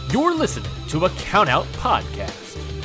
You're listening to a Countout Podcast.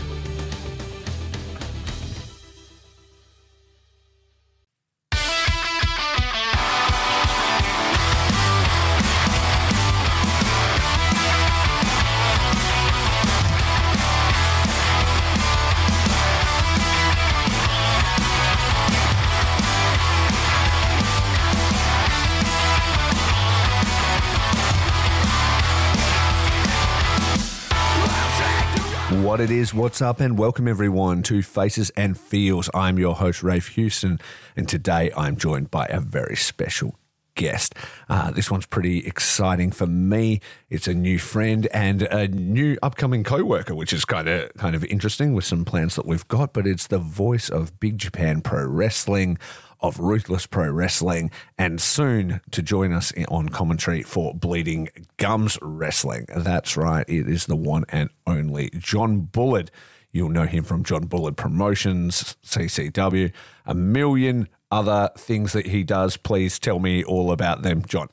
What it is, what's up, and welcome everyone to Faces and Feels. I'm your host, Rafe Houston, and today I'm joined by a very special guest. This one's pretty exciting for me. It's a new friend and a new upcoming co-worker, which is kind of interesting with some plans that we've got, but it's the voice of Big Japan Pro Wrestling, of Ruthless Pro Wrestling, and soon to join us on commentary for Bleeding Gums Wrestling. That's right, it is the one and only John Bullard. You'll know him from John Bullard Promotions, CCW, a million other things that he does. Please tell me all about them, John.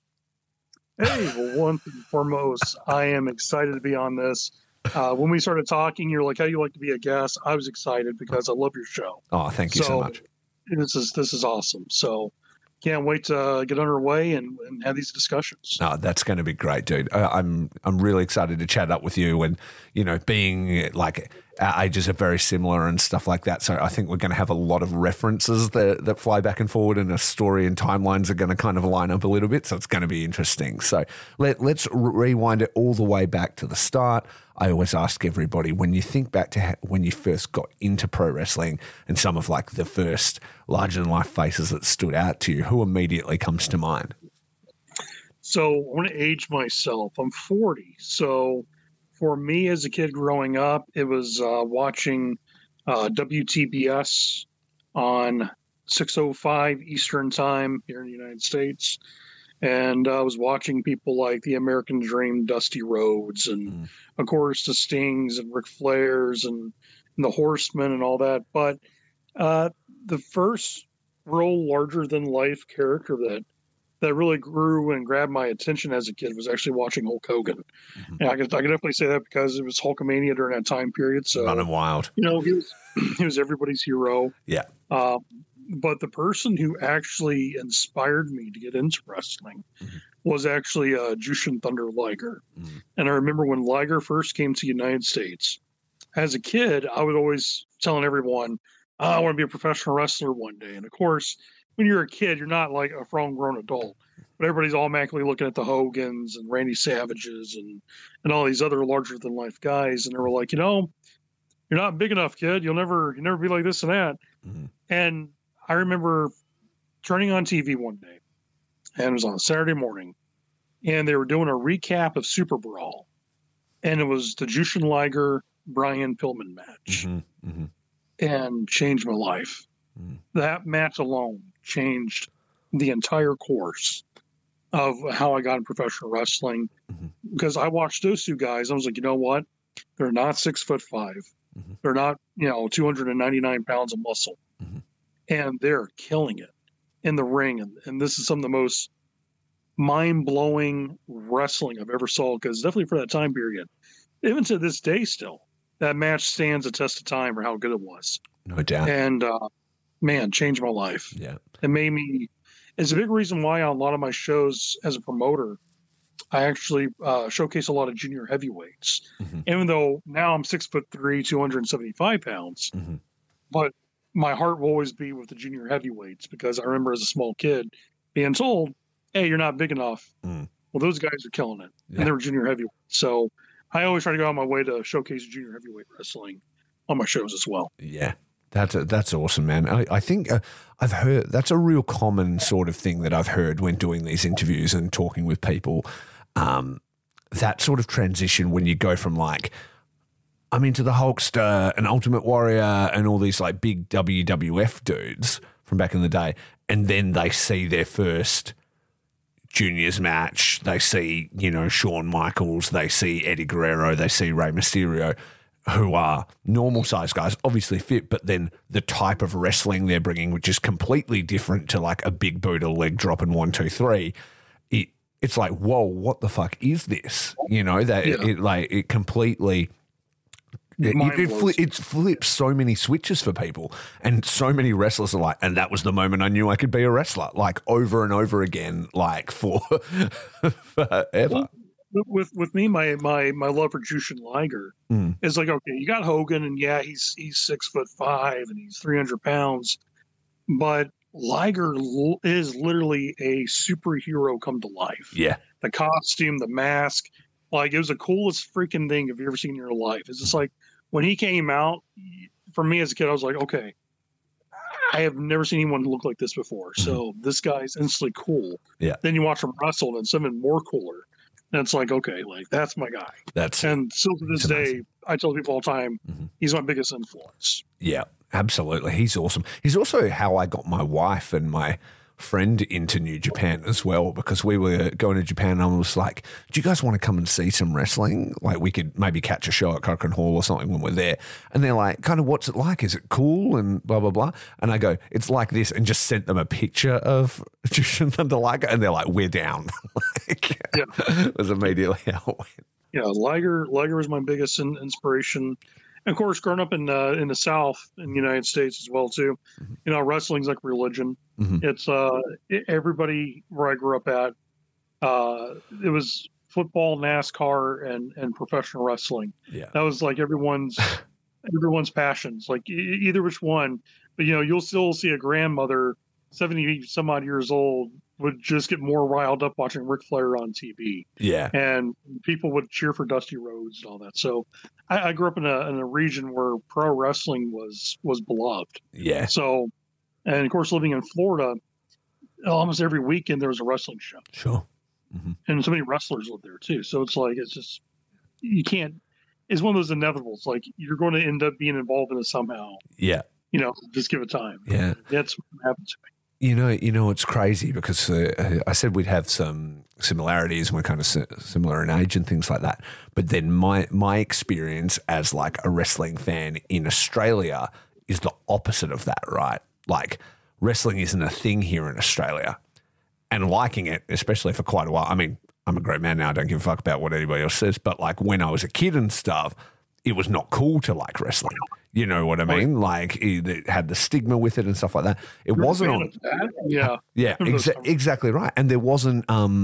Hey, well, one thing foremost, I am excited to be on this. When we started talking, you're like, how you like to be a guest? I was excited because I love your show. Oh, thank you so much. This is awesome. So can't wait to get underway and have these discussions. Oh, that's going to be great, dude. I'm really excited to chat up with you, and being like our ages are very similar and stuff like that. So I think we're going to have a lot of references that fly back and forward, and a story and timelines are going to kind of line up a little bit. So it's going to be interesting. So let's rewind it all the way back to the start. I always ask everybody, when you think back to when you first got into pro wrestling and some of like the first larger-than-life faces that stood out to you, who immediately comes to mind? So I want to age myself. I'm 40. So for me as a kid growing up, it was watching WTBS on 6:05 Eastern Time here in the United States. And I was watching people like the American Dream, Dusty Rhodes, and of course the Stings and Ric Flairs and the Horsemen and all that. But the first real larger than life character that really grew and grabbed my attention as a kid was actually watching Hulk Hogan. Mm-hmm. And I can definitely say that because it was Hulkamania during that time period. So running wild. He was everybody's hero. Yeah. But the person who actually inspired me to get into wrestling was actually Jushin Thunder Liger. Mm-hmm. And I remember when Liger first came to the United States, as a kid, I was always telling everyone, I want to be a professional wrestler one day. And of course, when you're a kid, you're not like a grown adult, but everybody's automatically looking at the Hogans and Randy Savages and all these other larger than life guys. And they were like, you're not big enough, kid. You'll never be like this and that. Mm-hmm. And I remember turning on TV one day, and it was on a Saturday morning, and they were doing a recap of Super Brawl, and it was the Jushin Liger Brian Pillman match, and changed my life. That match alone changed the entire course of how I got in professional wrestling, because I watched those two guys. I was like, you know what? They're not 6'5". They're not 299 pounds of muscle. And they're killing it in the ring. And this is some of the most mind-blowing wrestling I've ever saw, because definitely for that time period, even to this day still, that match stands a test of time for how good it was. No doubt. And, man, changed my life. Yeah. It made me – it's a big reason why on a lot of my shows as a promoter, I actually showcase a lot of junior heavyweights. Even though now I'm 6'3", 275 pounds. But – my heart will always be with the junior heavyweights, because I remember as a small kid being told, hey, you're not big enough. Well, those guys are killing it. Yeah. And they were junior heavyweights. So I always try to go out of my way to showcase junior heavyweight wrestling on my shows as well. Yeah, that's awesome, man. I think I've heard that's a real common sort of thing that I've heard when doing these interviews and talking with people. That sort of transition when you go from like, I'm into the Hulkster and Ultimate Warrior and all these like big WWF dudes from back in the day, and then they see their first juniors match. They see, Shawn Michaels, they see Eddie Guerrero, they see Rey Mysterio, who are normal size guys, obviously fit, but then the type of wrestling they're bringing, which is completely different to like a big Buddha leg drop and 1, 2, 3. it's like, whoa, what the fuck is this? You know, that it completely. It flips so many switches for people, and so many wrestlers are like, and that was the moment I knew I could be a wrestler, like over and over again, like for forever. With me, my love for Jushin Liger is like, okay, you got Hogan, and yeah, he's 6'5" and he's 300 pounds, but Liger is literally a superhero come to life. Yeah, the costume, the mask, like it was the coolest freaking thing you've ever seen in your life. It's just like when he came out, for me as a kid, I was like, okay, I have never seen anyone look like this before. So this guy's instantly cool. Yeah. Then you watch him wrestle, and it's even more cooler. And it's like, okay, like that's my guy. And still to this day, I tell people all the time, he's my biggest influence. Yeah, absolutely. He's awesome. He's also how I got my wife and my friend into New Japan as well, because we were going to Japan and I was like, do you guys want to come and see some wrestling? Like we could maybe catch a show at Cochrane Hall or something when we're there. And they're like, kind of, what's it like? Is it cool? And blah, blah, blah. And I go, it's like this, and just sent them a picture of Jushin Thunder Liger, and they're like, we're down. It was immediately how it went. Yeah, Liger was my biggest inspiration. And of course, growing up in the South in the United States as well too, you know, wrestling's like religion. It's everybody where I grew up at. It was football, NASCAR, and professional wrestling. Yeah, that was like everyone's passions. Like either which one, but you know, you'll still see a grandmother, 70 some odd years old, would just get more riled up watching Ric Flair on TV. Yeah, and people would cheer for Dusty Rhodes and all that. So I grew up in a region where pro wrestling was beloved. Yeah. So, and of course, living in Florida, almost every weekend there was a wrestling show. Sure. And so many wrestlers live there too. So it's like, it's just, you can't, it's one of those inevitables. Like you're going to end up being involved in it somehow. Yeah. You know, just give it time. Yeah. That's what happened to me. You know, it's crazy because I said we'd have some similarities and we're kind of similar in age and things like that. But then my experience as like a wrestling fan in Australia is the opposite of that, right? Like wrestling isn't a thing here in Australia, and liking it, especially for quite a while. I mean, I'm a great man now. I don't give a fuck about what anybody else says. But like when I was a kid and stuff, it was not cool to like wrestling. You know what I mean? Like it had the stigma with it and stuff like that. It wasn't on. Yeah. Exactly right. And there wasn't.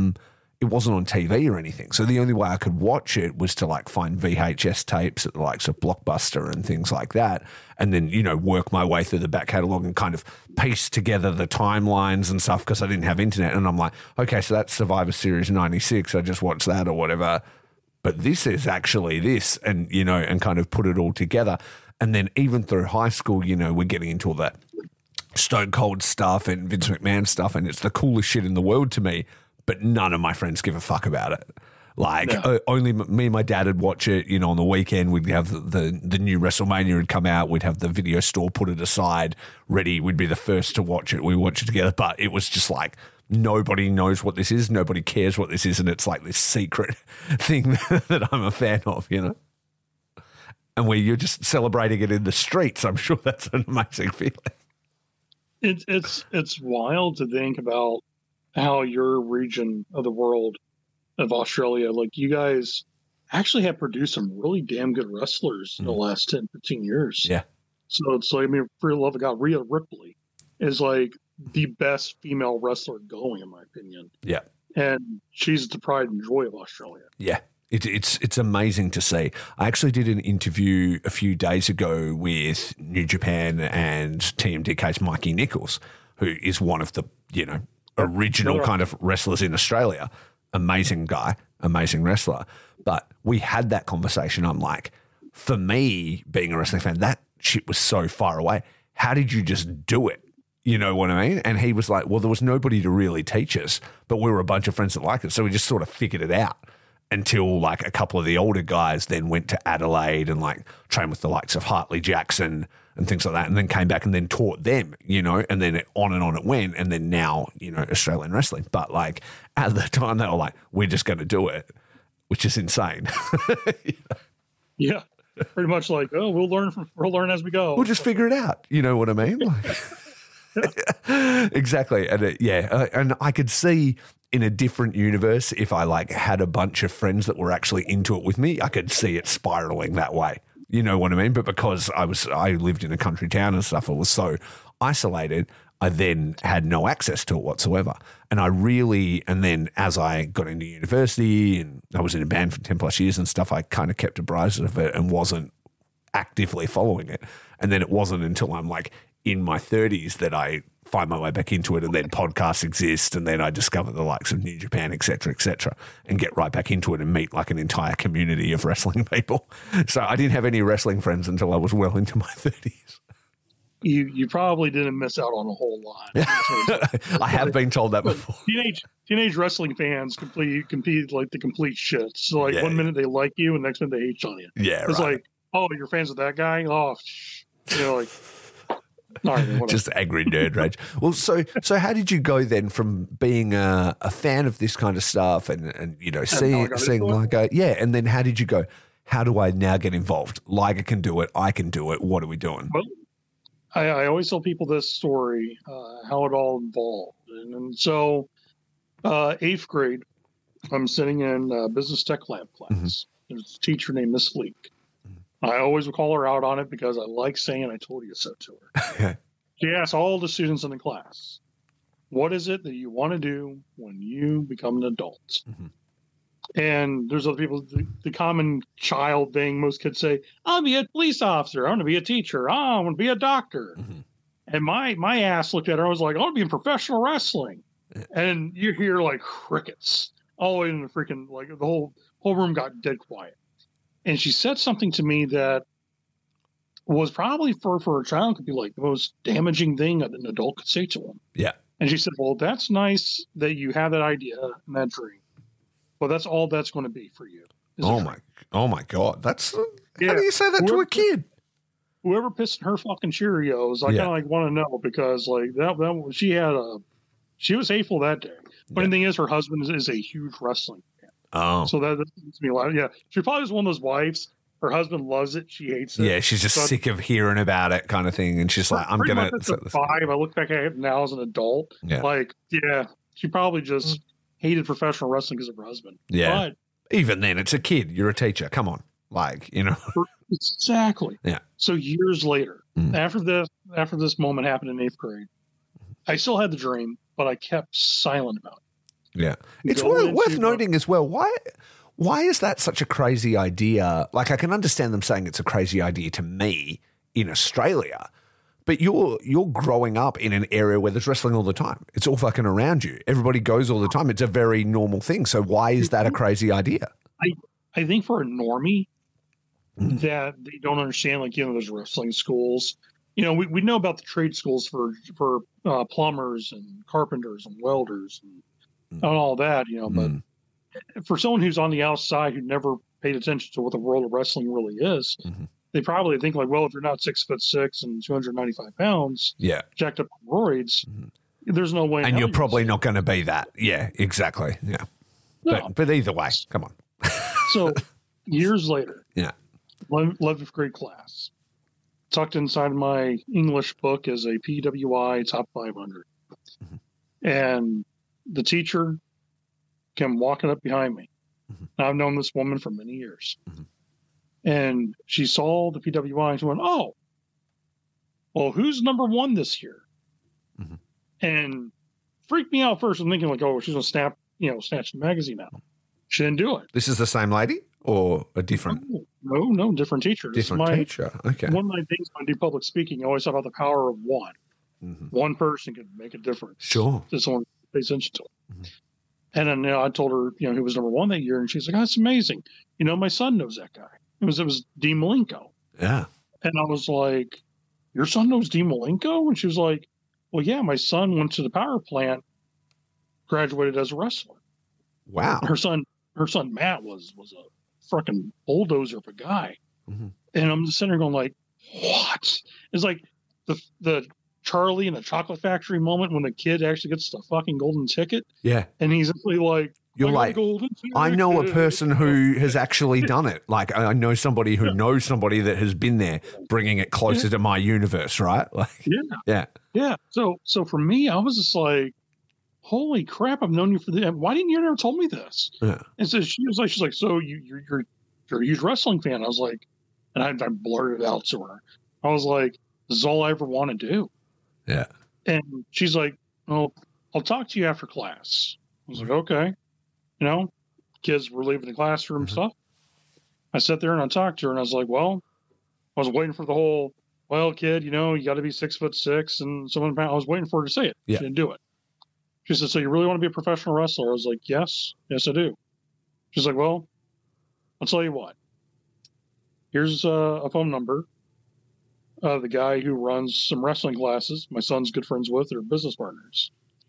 It wasn't on TV or anything. So the only way I could watch it was to like find VHS tapes at the likes of Blockbuster and things like that, and then work my way through the back catalogue and kind of piece together the timelines and stuff because I didn't have internet. And I'm like, okay, so that's Survivor Series '96. I just watched that or whatever. But this is actually this, and and kind of put it all together. And then even through high school, we're getting into all that Stone Cold stuff and Vince McMahon stuff, and it's the coolest shit in the world to me. But none of my friends give a fuck about it. Like only me and my dad would watch it. On the weekend we'd have the new WrestleMania would come out. We'd have the video store put it aside, ready. We'd be the first to watch it. We watch it together. But it was just like nobody knows what this is. Nobody cares what this is, and it's like this secret thing that I'm a fan of. And where you're just celebrating it in the streets. I'm sure that's an amazing feeling. It's wild to think about how your region of the world of Australia, like you guys actually have produced some really damn good wrestlers in the last 10, 15 years. Yeah. So it's like, for the love of God, Rhea Ripley is like the best female wrestler going, in my opinion. Yeah. And she's the pride and joy of Australia. Yeah. It's amazing to see. I actually did an interview a few days ago with New Japan and TMDK's Mikey Nichols, who is one of the, original kind of wrestlers in Australia. Amazing guy, amazing wrestler. But we had that conversation. I'm like, for me, being a wrestling fan, that shit was so far away. How did you just do it? You know what I mean? And he was like, well, there was nobody to really teach us, but we were a bunch of friends that liked it. So we just sort of figured it out until like a couple of the older guys then went to Adelaide and like trained with the likes of Hartley Jackson and things like that, and then came back and then taught them, and then on it went, and then now, Australian wrestling. But like at the time they were like, we're just going to do it, which is insane. Yeah, pretty much like, oh, we'll learn as we go. We'll just figure it out. You know what I mean? Like, exactly. And and I could see in a different universe, if I like had a bunch of friends that were actually into it with me, I could see it spiraling that way. You know what I mean? But because I lived in a country town and stuff, I was so isolated, I then had no access to it whatsoever. And then as I got into university and I was in a band for 10 plus years and stuff, I kind of kept abreast of it and wasn't actively following it. And then it wasn't until I'm like in my 30s that I find my way back into it, and then podcasts exist, and then I discover the likes of New Japan, et cetera, and get right back into it and meet like an entire community of wrestling people. So I didn't have any wrestling friends until I was well into my 30s. You probably didn't miss out on a whole lot. I have been told that before. Teenage wrestling fans compete like the complete shit. So like one minute they like you and next minute they hate on you. Yeah, it's right. like, oh, you're fans of that guy? Oh, like. All right, just angry nerd rage. Well, so how did you go then from being a fan of this kind of stuff and seeing Liger? Yeah, and then how did you go? How do I now get involved? Liger can do it. I can do it. What are we doing? Well, I always tell people this story, how it all involved. And so 8th grade, I'm sitting in business tech lab class. Mm-hmm. There's a teacher named Miss Leak. I always would call her out on it because I like saying I told you so to her. She asked all the students in the class, what is it that you want to do when you become an adult? Mm-hmm. And there's other people, the common child thing, most kids say, I'll be a police officer. I want to be a teacher. I want to be a doctor. Mm-hmm. And my ass looked at her. I was like, I want to be in professional wrestling. Yeah. And you hear like crickets all the way in the freaking, like the whole room got dead quiet. And she said something to me that was probably for a child could be like the most damaging thing that an adult could say to them. Yeah. And she said, well, that's nice that you have that idea and that dream, but that's all that's going to be for you. Oh my God. That's, how do you say that to a kid? Whoever pissed in her fucking Cheerios, I kind of like want to know because like that she was hateful that day. But the thing is, her husband is a huge wrestling. Oh, so that makes me laugh. Yeah, she probably is one of those wives. Her husband loves it. She hates it. Yeah, she's just sick of hearing about it, kind of thing. And she's like, "I'm gonna." Five. I look back at it now as an adult. Yeah. Like, yeah, she probably just hated professional wrestling because of her husband. Yeah. But even then, it's a kid. You're a teacher. Come on, like Exactly. Yeah. So years later, after this moment happened in 8th grade, I still had the dream, but I kept silent about it. Yeah. It's worth noting as well. Why is that such a crazy idea? Like, I can understand them saying it's a crazy idea to me in Australia, but you're growing up in an area where there's wrestling all the time. It's all fucking around you. Everybody goes all the time. It's a very normal thing. So why is that a crazy idea? I think for a normie that they don't understand, like, there's wrestling schools. We know about the trade schools for plumbers and carpenters and welders and all that, but for someone who's on the outside who never paid attention to what the world of wrestling really is, they probably think like, well, if you're not 6'6" and 295 pounds, jacked up on roids, there's no way. And you're probably not going to be that. Yeah, exactly. Yeah. No. But either way, come on. So years later, 11th grade class, tucked inside my English book is a PWI top 500. And the teacher came walking up behind me. I've known this woman for many years. And she saw the PWI and she went, oh, well, who's number 1 this year? And freaked me out first. I'm thinking like, oh, she's going to snatch the magazine out. She didn't do it. This is the same lady or a different? No, different teacher. Different teacher. Okay. One of my things when I do public speaking, I always talk about the power of one. One person can make a difference. Sure. To someone who pays attention to it. And then I told her, who was number 1 that year, and she's like, oh, that's amazing. My son knows that guy. It was Dean Malenko. Yeah. And I was like, your son knows Dean Malenko? And she was like, well, yeah, my son went to the power plant, graduated as a wrestler. Wow. Her son Matt was a freaking bulldozer of a guy. And I'm just sitting there going like, what? It's like the Charlie in the Chocolate Factory moment when the kid actually gets the fucking golden ticket. Yeah. And he's actually like, you're like, I know a person who has actually done it. Like, I know somebody who knows somebody that has been there, bringing it closer to my universe, right? Like, yeah. So for me, I was just like, holy crap, I've known you for the. Why didn't you ever told me this? Yeah. And so she's like, so you're a huge wrestling fan. I was like, and I blurted out to her. I was like, this is all I ever want to do. Yeah. And she's like, well, I'll talk to you after class. I was like, okay. You know, kids were leaving the classroom stuff. I sat there and I talked to her and I was like, well, I was waiting for the whole, well, kid, you know, you got to be 6'6" and someone. I was waiting for her to say it. Yeah. She didn't do it. She said, so you really want to be a professional wrestler? I was like, yes, I do. She's like, well, I'll tell you what. Here's a phone number of the guy who runs some wrestling classes my son's good friends with. They're business partners.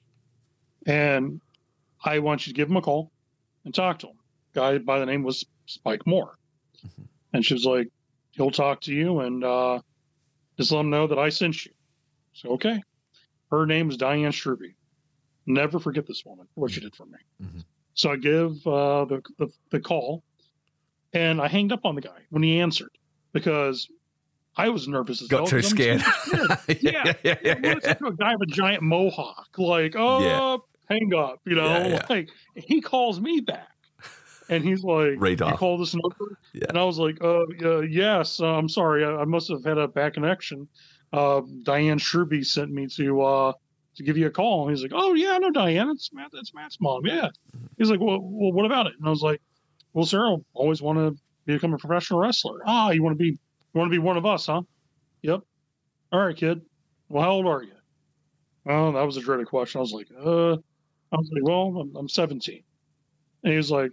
And I want you to give him a call and talk to him. Guy by the name was Spike Moore. Mm-hmm. And she was like, he'll talk to you and just let him know that I sent you. So, okay. Her name is Diane Struby. Never forget this woman for what she did for me. Mm-hmm. So I give the call, and I hanged up on the guy when he answered because I was nervous as hell. Got too scared. Yeah. To a guy with a giant mohawk, like, hang up, you know, like he calls me back. And he's like, Read you off. call this number? Yeah. And I was like, yes, I'm sorry. I must have had a bad connection. Diane Struby sent me to give you a call. And he's like, oh, yeah, I know Diane. It's Matt's mom. Yeah. He's like, well, what about it? And I was like, well, sir, I always want to become a professional wrestler. You want to be one of us, huh? Yep. All right, kid. Well, how old are you? Oh, that was a dreaded question. I was like, well, I'm 17. And he was like,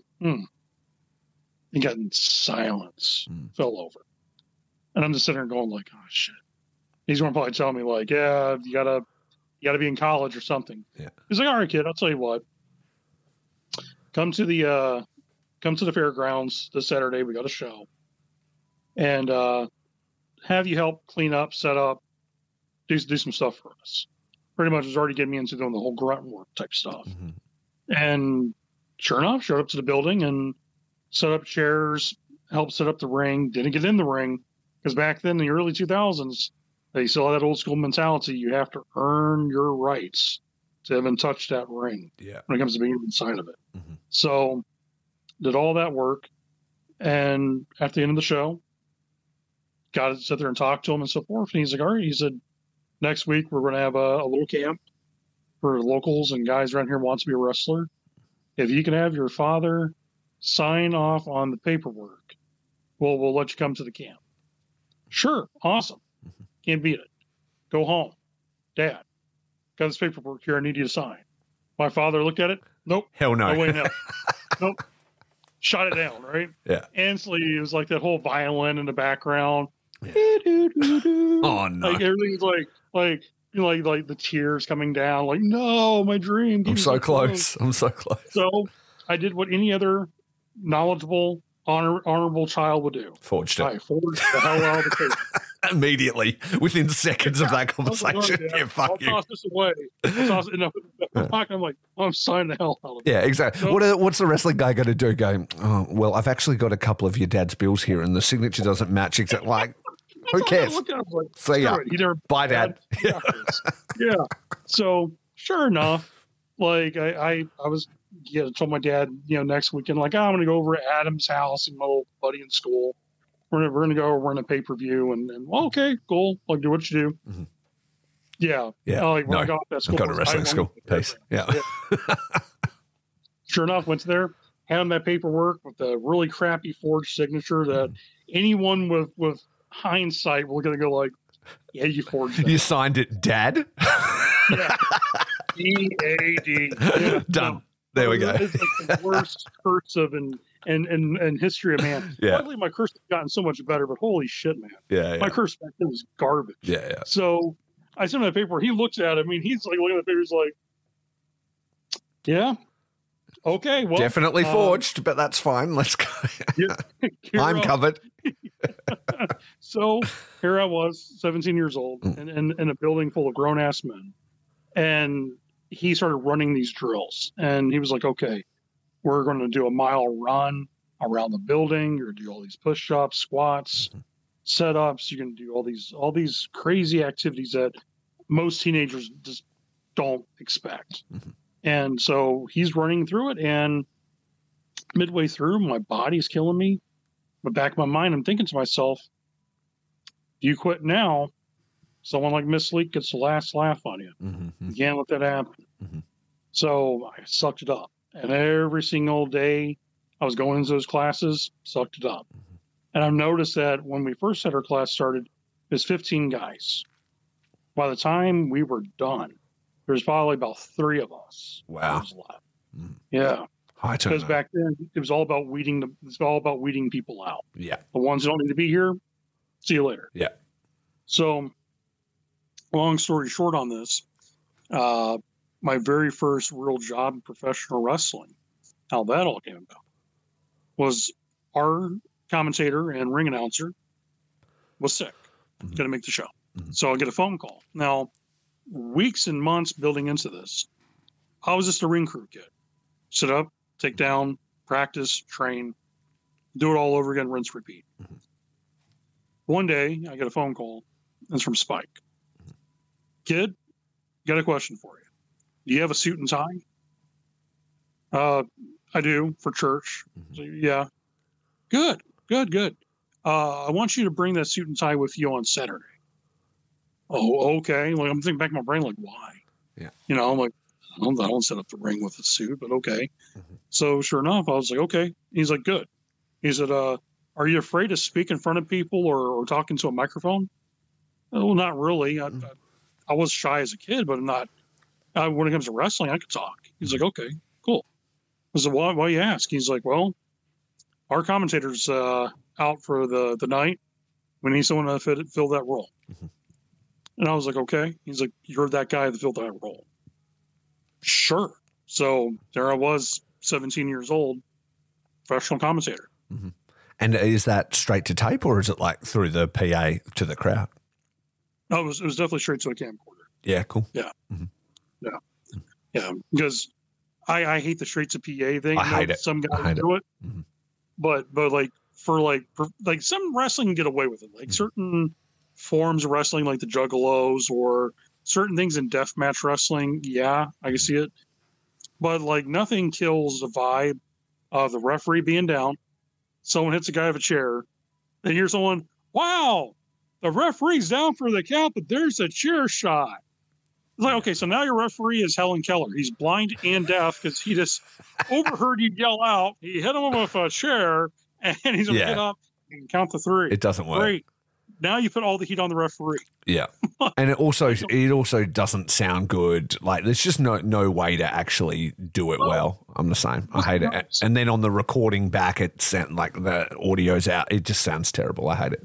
He got in silence, fell over. And I'm just sitting there going like, oh, shit. He's going to probably tell me like, yeah, you gotta be in college or something. Yeah. He's like, all right, kid, I'll tell you what. Come to the fairgrounds this Saturday. We got a show. And have you help clean up, set up, do some stuff for us. Pretty much was already getting me into doing the whole grunt work type stuff. Mm-hmm. And sure enough, showed up to the building and set up chairs, helped set up the ring. Didn't get in the ring because back then in the early 2000s, they still had that old school mentality. You have to earn your rights to even touch that ring when it comes to being inside of it. Mm-hmm. So did all that work. And at the end of the show, got to sit there and talk to him and so forth. And he's like, all right, he said, next week we're going to have a little camp for locals and guys around here who wants to be a wrestler. If you can have your father sign off on the paperwork, we'll let you come to the camp. Sure. Awesome. Can't beat it. Go home. Dad, got this paperwork here. I need you to sign. My father looked at it. Nope. Hell no. No way, no. Nope. Shot it down, right? Yeah. Instantly, it was like that whole violin in the background. Yeah. Oh, no. Like everything's like the tears coming down. Like, no, my dream. I'm so close. I'm so close. So I did what any other knowledgeable, honorable child would do. Forged it. I forged the hell out of the paper. Immediately, within seconds of that conversation. I'll toss this away. I'm like, I'm signing the hell out of it. Yeah, exactly. So, what's the wrestling guy going to do? Going, oh, well, I've actually got a couple of your dad's bills here, and the signature doesn't match. Exactly. Like, who cares? Like, see ya. Bye, Dad. Yeah. So sure enough, like I told my dad, next weekend, like, I'm going to go over to Adam's house and my little buddy in school. We're gonna go. We're in a pay-per-view, and well, okay, cool. Like, do what you do. Mm-hmm. Yeah. Like, when I got that school, I've got a wrestling school. Peace. Yeah. Sure enough, went there, had that paperwork with the really crappy forged signature that anyone with hindsight will gonna go like, yeah, you forged that. You signed it, Dad. Yeah. D-A-D. Yeah. Done. There we go. It's like the worst cursive and history of man. Yeah. Luckily, my curse has gotten so much better, but holy shit, man. Yeah. My curse back then was garbage. Yeah. So I sent him the paper. He looks at it. I mean, he's like looking at the paper. He's like, yeah, okay. Well, definitely forged, but that's fine. Let's go. I'm covered. So here I was, 17 years old, in a building full of grown-ass men. And he started running these drills. And he was like, okay, we're going to do a mile run around the building. You're going to do all these push-ups, squats, setups. You're going to do all these crazy activities that most teenagers just don't expect. And so he's running through it, and midway through, my body's killing me. But back of my mind, I'm thinking to myself, if you quit now, someone like Miss Leak gets the last laugh on you. You can't let that happen. So I sucked it up. And every single day I was going into those classes, sucked it up. And I've noticed that when we first had our class started, there's 15 guys. By the time we were done, there's probably about 3 of us. Wow. Left. Yeah. High Because turnover. back then it was all about weeding people out. Yeah. The ones who don't need to be here, see you later. Yeah. So, long story short on this, my very first real job in professional wrestling, how that all came about, was our commentator and ring announcer was sick, going to make the show. So I get a phone call. Now, weeks and months building into this, I was just a ring crew kid. Sit up, take down, practice, train, do it all over again, rinse, repeat. One day, I get a phone call. It's from Spike. Kid, got a question for you. Do you have a suit and tie? I do, for church. So, yeah. Good. I want you to bring that suit and tie with you on Saturday. Oh, okay. Like, I'm thinking back in my brain, like, why? Yeah. You know, I'm like, I don't set up the ring with a suit, but okay. So sure enough, I was like, okay. He's like, good. He said, are you afraid to speak in front of people or talk into a microphone? Well, not really. I was shy as a kid, but I'm not. When it comes to wrestling, I could talk. He's like, okay, cool. I said, why you ask? He's like, well, our commentator's out for the night. We need someone to fill that role. And I was like, okay. He's like, you're that guy that filled that role. Sure. So there I was, 17 years old, professional commentator. And is that straight to tape, or is it like through the PA to the crowd? No, it was definitely straight to a camcorder. Yeah, cool. Yeah. Yeah. Because I hate the straight to PA thing. I hate it. Some guys do it. But like for some wrestling can get away with it. Like certain forms of wrestling, like the Juggalos or certain things in deathmatch wrestling, yeah, I can see it. But like nothing kills the vibe of the referee being down. Someone hits a guy with a chair. Then here's someone, wow, the referee's down for the count, but there's a chair shot. It's like, okay, so now your referee is Helen Keller. He's blind and deaf because he just overheard you yell out. He hit him with a chair, and he's going to get up and count to 3. It doesn't work. Great. Now you put all the heat on the referee. Yeah. And it also doesn't sound good. Like there's just no way to actually do it well. I'm the same. I hate it. And then on the recording back, it sound like the audio's out. It just sounds terrible. I hate it.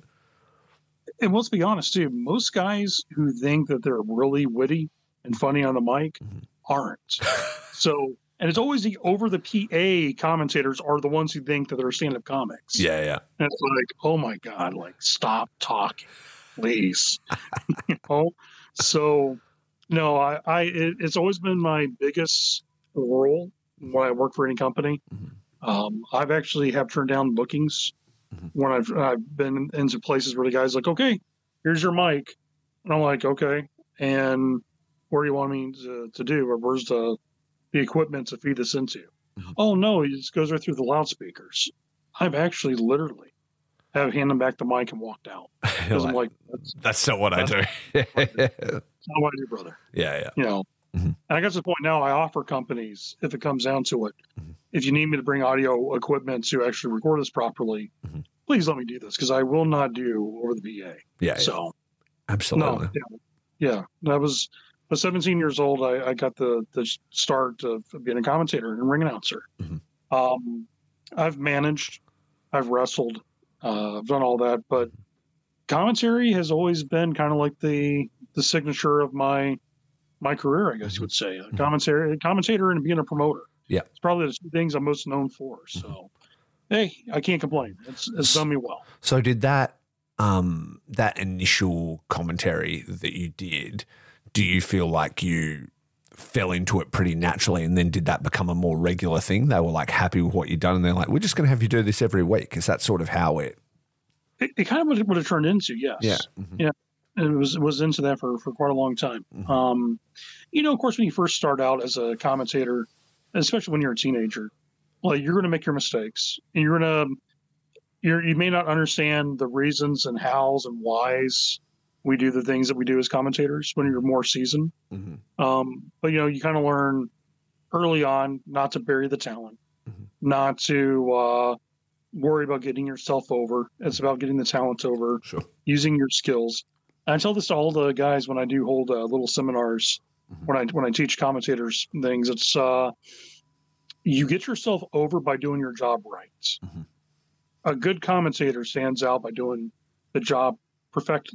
And let's be honest too. Most guys who think that they're really witty and funny on the mic aren't. So, and it's always the over the PA commentators are the ones who think that they're stand-up comics. Yeah. And it's like, oh my God, like stop talking, please. You know? So no, it's always been my biggest role when I work for any company. I've actually have turned down bookings when I've been into places where the guy's like, okay, here's your mic. And I'm like, okay. And where do you want me to do? Or where's the equipment to feed this into? Oh no, it just goes right through the loudspeakers. I've actually literally have handed back the mic and walked out. Because I'm like, that's not what I do. That's not what I do, brother. Yeah. You know, and I got to the point now I offer companies, if it comes down to it, if you need me to bring audio equipment to actually record this properly, please let me do this because I will not do over the PA. Yeah. So absolutely. That was 17 years old. I got the start of being a commentator and ring announcer. I've managed, I've wrestled, I've done all that, but commentary has always been kind of like the signature of my career, I guess you would say. Commentator and being a promoter. Yeah. It's probably the 2 things I'm most known for. So, hey, I can't complain. It's done me well. So did that initial commentary that you did, do you feel like you fell into it pretty naturally, and then did that become a more regular thing? They were like happy with what you'd done, and they're like, we're just going to have you do this every week. Is that sort of how it kind of would have turned into? Yes. Yeah. Yeah. and was into that for quite a long time. Mm-hmm. Of course, when you first start out as a commentator, especially when you're a teenager, like you're going to make your mistakes, and you may not understand the reasons and hows and whys we do the things that we do as commentators when you're more seasoned. Mm-hmm. But you kind of learn early on not to bury the talent, not to worry about getting yourself over. It's about getting the talent over, Sure. using your skills. And I tell this to all the guys when I do hold little seminars, when I teach commentators things. It's you get yourself over by doing your job right. Mm-hmm. A good commentator stands out by doing the job perfect.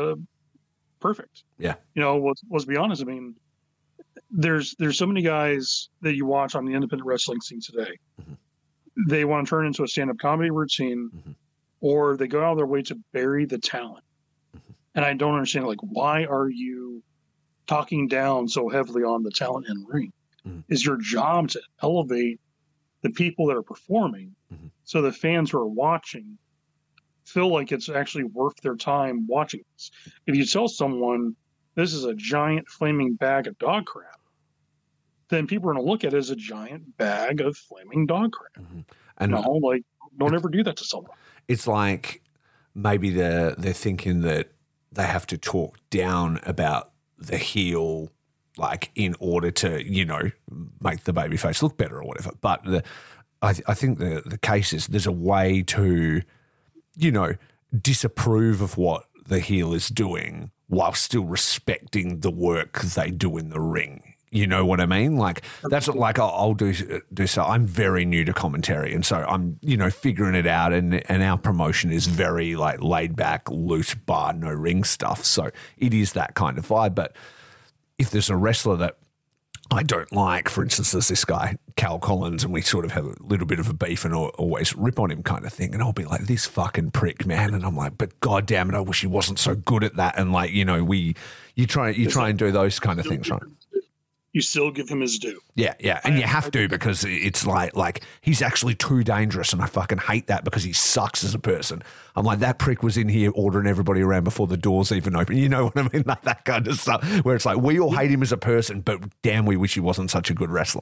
Yeah. Let's be honest. I mean, there's so many guys that you watch on the independent wrestling scene today. Mm-hmm. They want to turn into a stand-up comedy routine, or they go out of their way to bury the talent. And I don't understand, like, why are you talking down so heavily on the talent in ring? Is your job to elevate the people that are performing so the fans who are watching feel like it's actually worth their time watching this? If you tell someone this is a giant flaming bag of dog crap, then people are going to look at it as a giant bag of flaming dog crap. And don't ever do that to someone. It's like maybe they're thinking that they have to talk down about the heel, like in order to, make the babyface look better or whatever. But I think the case is there's a way to, disapprove of what the heel is doing while still respecting the work they do in the ring. You know what I mean? Like that's what, like I'll do so. I'm very new to commentary, and so I'm figuring it out. And our promotion is very like laid back, loose bar, no ring stuff. So it is that kind of vibe. But if there's a wrestler that I don't like, for instance, there's this guy Cal Collins, and we sort of have a little bit of a beef and always rip on him kind of thing. And I'll be like, this fucking prick, man. And I'm like, but God damn it, I wish he wasn't so good at that. And like you try and do those kind of things, right? You still give him his due. Yeah, and you have to, because it's like he's actually too dangerous, and I fucking hate that because he sucks as a person. I'm like, that prick was in here ordering everybody around before the doors even open. You know what I mean? Like that kind of stuff, where it's like we all hate him as a person, but damn, we wish he wasn't such a good wrestler,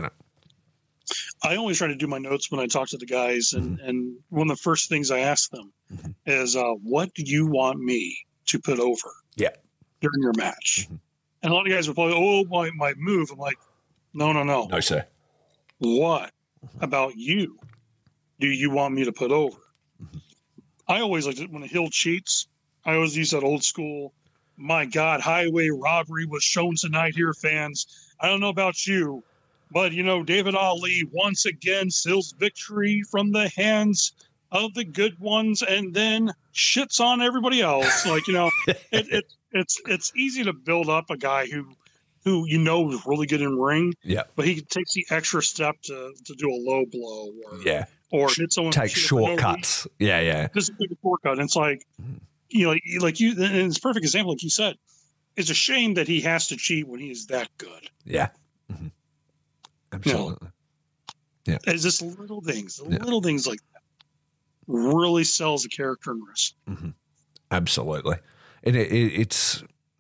I always try to do my notes when I talk to the guys, and one of the first things I ask them is, what do you want me to put over during your match? And a lot of guys will probably, my move. I'm like, no. No, sir. What about you do you want me to put over? I always like it when a heel cheats. I always use that old school, my God, highway robbery was shown tonight here, fans. I don't know about you, but, David Ali once again steals victory from the hands of the good ones and then shits on everybody else. Like, it's easy to build up a guy who is really good in ring, but he takes the extra step to do a low blow or hit someone, take shortcuts. Just take a shortcut. And it's like, and it's a perfect example, like you said. It's a shame that he has to cheat when he is that good. Yeah. Absolutely. It's just little things like that really sells a character in wrestling. Absolutely. And it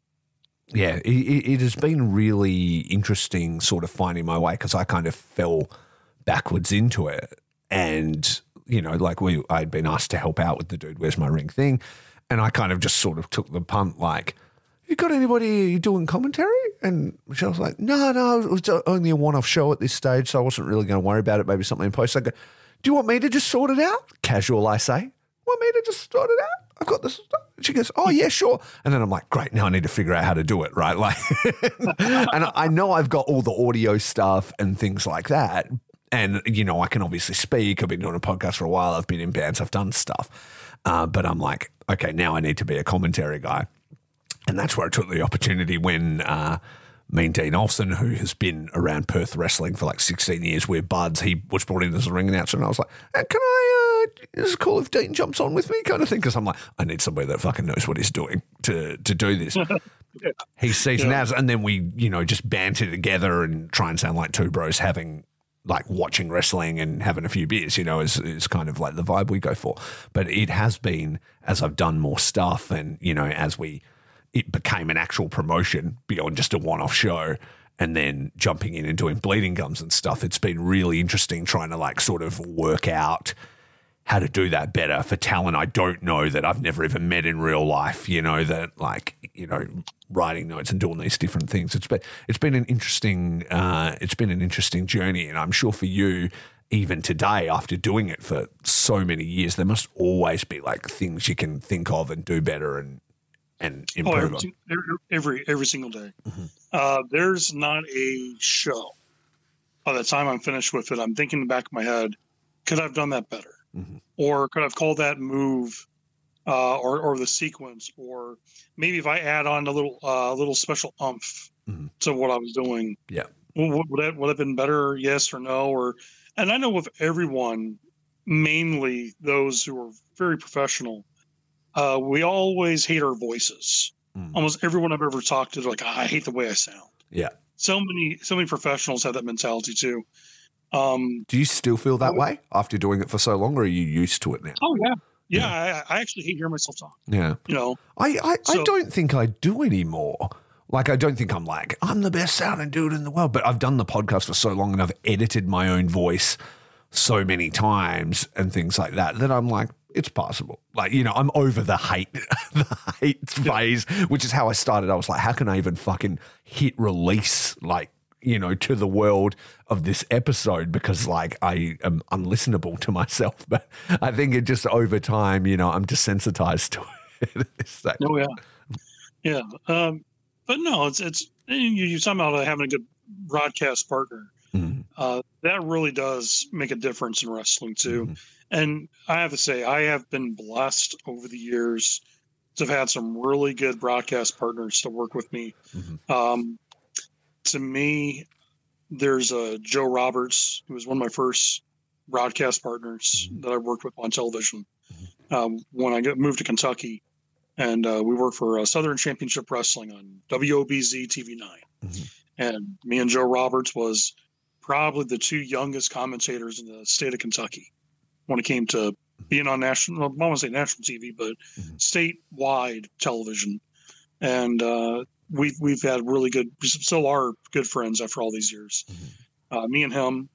has been really interesting sort of finding my way, because I kind of fell backwards into it. And, I'd been asked to help out with the Dude, Where's My Ring thing. And I kind of just sort of took the punt, like, you got anybody doing commentary? And Michelle's like, no, it was only a one-off show at this stage, so I wasn't really going to worry about it, maybe something in post. I go, do you want me to just sort it out? Casual, I say. Want me to just sort it out? I've got this stuff. She goes, oh, yeah, sure. And then I'm like, great, now I need to figure out how to do it, right? Like, and I know I've got all the audio stuff and things like that. And, I can obviously speak. I've been doing a podcast for a while. I've been in bands. I've done stuff. But I'm like, okay, now I need to be a commentary guy. And that's where I took the opportunity when me and Dean Olsen, who has been around Perth wrestling for like 16 years, we're buds. He was brought in as a ring announcer, and I was like, is it cool if Dean jumps on with me kind of thing? Because I'm like, I need somebody that fucking knows what he's doing to do this. He's seasoned as, and then we, just banter together and try and sound like two bros watching wrestling and having a few beers, is kind of like the vibe we go for. But it has been, as I've done more stuff and, as we it became an actual promotion beyond just a one-off show, and then jumping in and doing Bleeding Gums and stuff. It's been really interesting trying to like sort of work out how to do that better for talent I don't know, that I've never even met in real life, you know, that like, you know, writing notes and doing these different things. It's been an interesting journey, and I'm sure for you, even today, after doing it for so many years, there must always be like things you can think of and do better and improve on. Every single day. There's not a show. By the time I'm finished with it, I'm thinking in the back of my head, could I have done that better? Or could I have called that move or the sequence? Or maybe if I add on a little special oomph to what I was doing, would that have been better? Yes or no? And I know with everyone, mainly those who are very professional, we always hate our voices. Almost everyone I've ever talked to, they're like, I hate the way I sound. Yeah. So many professionals have that mentality too. Do you still feel that way after doing it for so long, or are you used to it now? Oh yeah. I actually hate hearing myself talk. Yeah. You know, I don't think I do anymore. Like, I don't think I'm like, I'm the best sounding dude in the world, but I've done the podcast for so long and I've edited my own voice so many times and things like that I'm like, it's possible. Like, you know, I'm over the hate phase, which is how I started. I was like, how can I even fucking hit release, like, you know, to the world of this episode, because like I am unlistenable to myself. But I think it just over time, you know, I'm desensitized to it. Oh yeah. But no, it's you talking about having a good broadcast partner. That really does make a difference in wrestling too. And I have to say, I have been blessed over the years to have had some really good broadcast partners to work with me. To me, there's Joe Roberts, who was one of my first broadcast partners that I worked with on television when I moved to Kentucky. And we worked for Southern Championship Wrestling on WOBZ TV9. And me and Joe Roberts was probably the two youngest commentators in the state of Kentucky when it came to being on national, I won't say national TV, but statewide television. And we've had really good, we still are good friends after all these years. Me and him,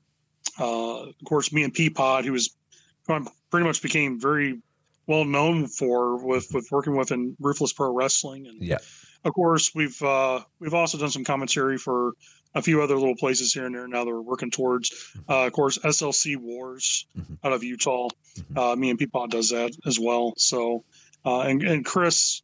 of course, me and Peapod, who pretty much became very well known for with working with in Ruthless Pro Wrestling. And of course, we've also done some commentary for a few other little places here and there now that we're working towards. Of course, SLC Wars out of Utah. Me and Peapod does that as well. So, and Chris,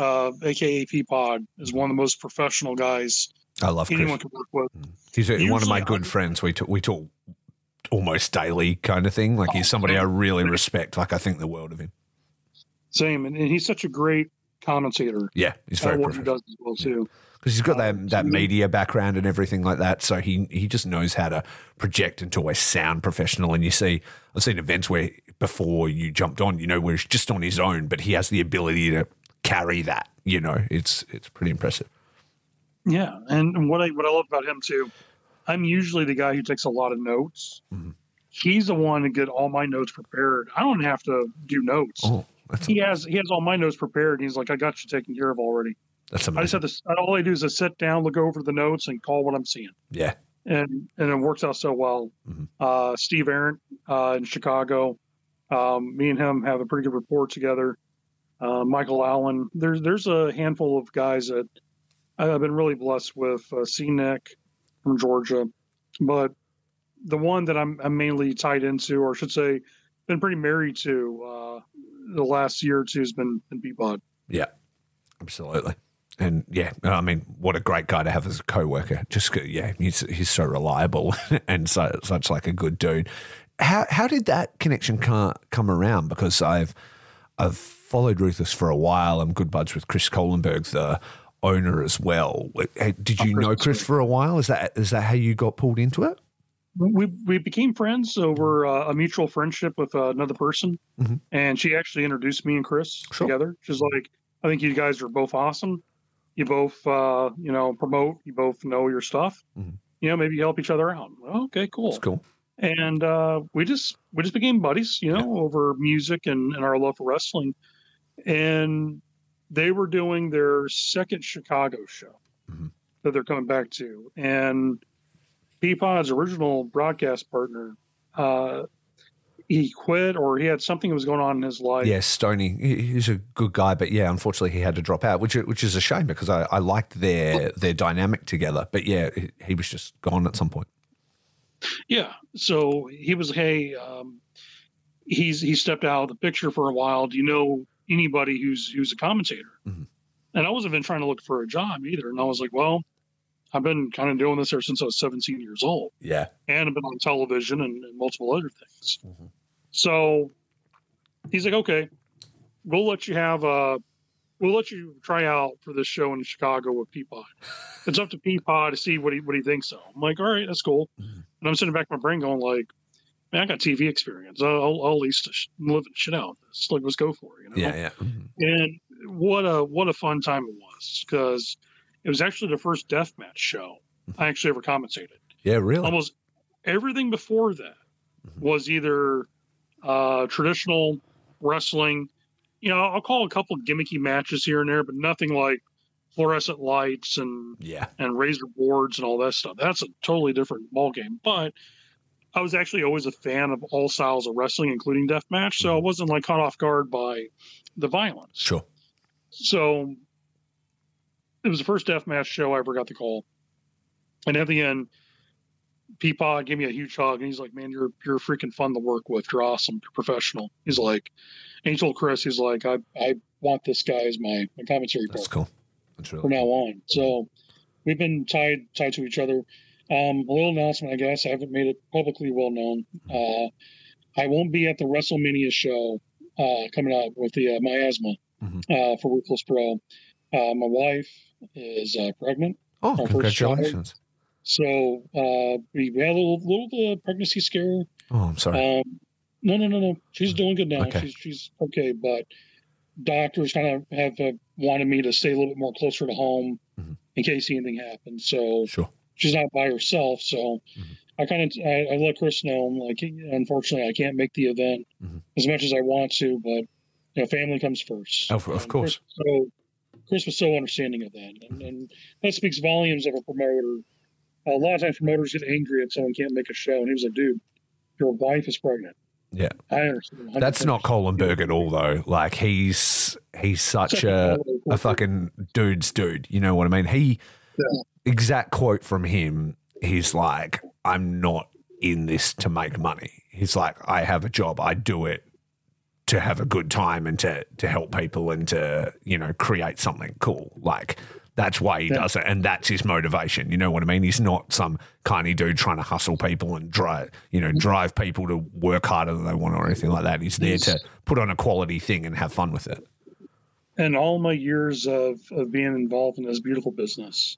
aka Peapod, is one of the most professional guys I love anyone Chris. can work with. He's one of my good friends. We talk almost daily kind of thing. Like, he's somebody I really respect. Like, I think the world of him. Same, and he's such a great commentator. Yeah, he's very what he does as well too. Because he's got that media background and everything like that, so he just knows how to project and to always sound professional. And I've seen events where before you jumped on, you know, where he's just on his own, but he has the ability to carry that. You know, it's pretty impressive. Yeah, and what I love about him too, I'm usually the guy who takes a lot of notes. He's the one to get all my notes prepared. I don't have to do notes. Oh, he has all my notes prepared. He's like, I got you taken care of already. That's amazing. I just have this. All I do is I sit down, look over the notes, and call what I'm seeing. Yeah, and it works out so well. Steve Arndt in Chicago, me and him have a pretty good rapport together. Michael Allen. There's a handful of guys that I've been really blessed with. C-Nick from Georgia, but the one that I'm mainly tied into, or I should say, been pretty married to the last year or two has been Peapod. Yeah, absolutely. And yeah, I mean, what a great guy to have as a coworker. Just he's so reliable and such like a good dude. How did that connection come around? Because I've followed Ruthless for a while. I'm good buds with Chris Kohlenberg, the owner, as well. Did you know Chris for a while? Is that how you got pulled into it? We became friends over a mutual friendship with another person, and she actually introduced me and Chris together. She's like, I think you guys are both awesome. You both, promote. You both know your stuff. Maybe you help each other out. Well, okay, cool. That's cool. And we just became buddies, over music and our love for wrestling. And they were doing their second Chicago show that they're coming back to. And Peapod's original broadcast partner, he quit, or he had something that was going on in his life. Yeah, Stoney, he's a good guy, but yeah, unfortunately he had to drop out, which is a shame because I liked their dynamic together. But yeah, he was just gone at some point. Yeah, so he was, hey, he stepped out of the picture for a while. Do you know anybody who's a commentator? And I wasn't even trying to look for a job either. And I was like, well, I've been kind of doing this ever since I was 17 years old. Yeah. And I've been on television and multiple other things. So he's like, okay, we'll let you try out for this show in Chicago with Peapod. It's up to Peapod to see what he thinks so. I'm like, all right, that's cool. And I'm sitting back in my brain going like, man, I got TV experience. I'll at least live the shit out of this. Like, let's go for it. Yeah. And what a fun time it was, because it was actually the first deathmatch show I actually ever commentated. Yeah, really? Almost everything before that was either traditional wrestling. I'll call a couple of gimmicky matches here and there, but nothing like fluorescent lights and razor boards and all that stuff. That's a totally different ballgame. But I was actually always a fan of all styles of wrestling, including deathmatch. So I wasn't like caught off guard by the violence. Sure. So it was the first deathmatch show I ever got the call. And at the end, Peapod gave me a huge hug, and he's like, man, you're freaking fun to work with. You're awesome. You're professional. He's like, and he told Chris, he's like, I want this guy as my commentary partner. That's cool. That's really from now on. So we've been tied to each other. A little announcement, I guess. I haven't made it publicly well known. I won't be at the WrestleMania show coming up with the miasma for Ruthless Pro. My wife is pregnant. Oh, congratulations. So we had a little pregnancy scare. Oh, I'm sorry. No. She's doing good now. Okay. She's okay, but doctors kind of have wanted me to stay a little bit more closer to home in case anything happens. So she's not by herself. So I let Chris know, like, unfortunately, I can't make the event as much as I want to, but family comes first. Of course. Chris was so understanding of that, and that speaks volumes of a promoter. A lot of times promoters get angry if someone can't make a show, and he was like, dude, your wife is pregnant. Yeah. I understand. 100%. That's not Colin Berg at all, though. Like, he's such a fucking dude's dude. You know what I mean? Exact quote from him, he's like, I'm not in this to make money. He's like, I have a job. I do it to have a good time and to help people and to, create something cool. Like, that's why he does it, and that's his motivation. You know what I mean? He's not some kindy dude trying to hustle people and drive people to work harder than they want or anything like that. He's there to put on a quality thing and have fun with it. And all my years of being involved in this beautiful business,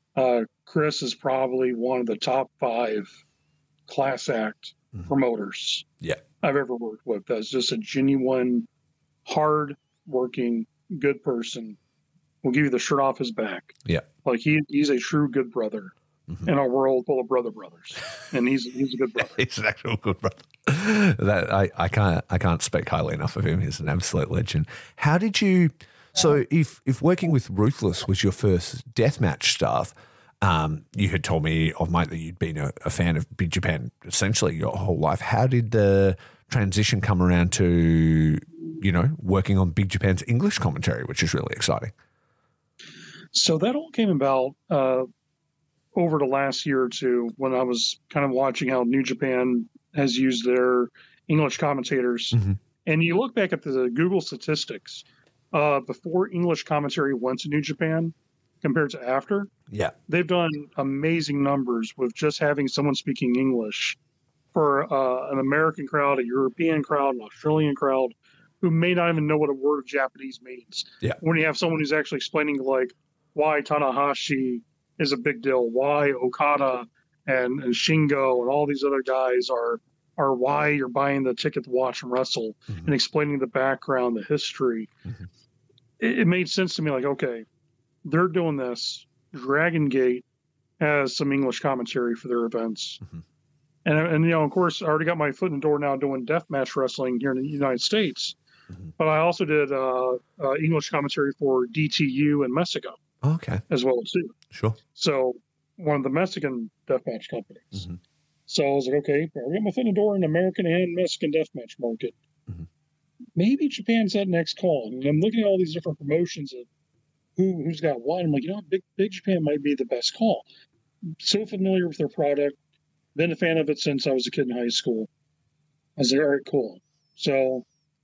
Chris is probably one of the top 5 class act promoters I've ever worked with. That's just a genuine, hard-working, good person. Will give you the shirt off his back. Yeah, like he's a true good brother in a world full of brothers, and he's a good brother. He's an actual good brother. That I can't speak highly enough of him. He's an absolute legend. How did you? So if working with Ruthless was your first deathmatch stuff, you had told me mate that you'd been a fan of Big Japan essentially your whole life. How did the transition come around to working on Big Japan's English commentary, which is really exciting? So that all came about over the last year or two when I was kind of watching how New Japan has used their English commentators. And you look back at the Google statistics before English commentary went to New Japan compared to after. Yeah, they've done amazing numbers with just having someone speaking English for an American crowd, a European crowd, an Australian crowd who may not even know what a word of Japanese means. Yeah, when you have someone who's actually explaining like why Tanahashi is a big deal, why Okada and Shingo and all these other guys are why you're buying the ticket to watch them wrestle, and explaining the background, the history. It made sense to me, like, okay, they're doing this. Dragon Gate has some English commentary for their events. And of course, I already got my foot in the door now doing deathmatch wrestling here in the United States. but I also did English commentary for DTU in Mexico Okay. as well too. Sure. So one of the Mexican deathmatch companies. Mm-hmm. So I was like, okay, I got my foot in the door in the American and Mexican deathmatch market. Mm-hmm. Maybe Japan's that next call. And I'm looking at all these different promotions of who's got what. I'm like, Big Japan might be the best call. So familiar with their product. Been a fan of it since I was a kid in high school. I was like, all right, cool. So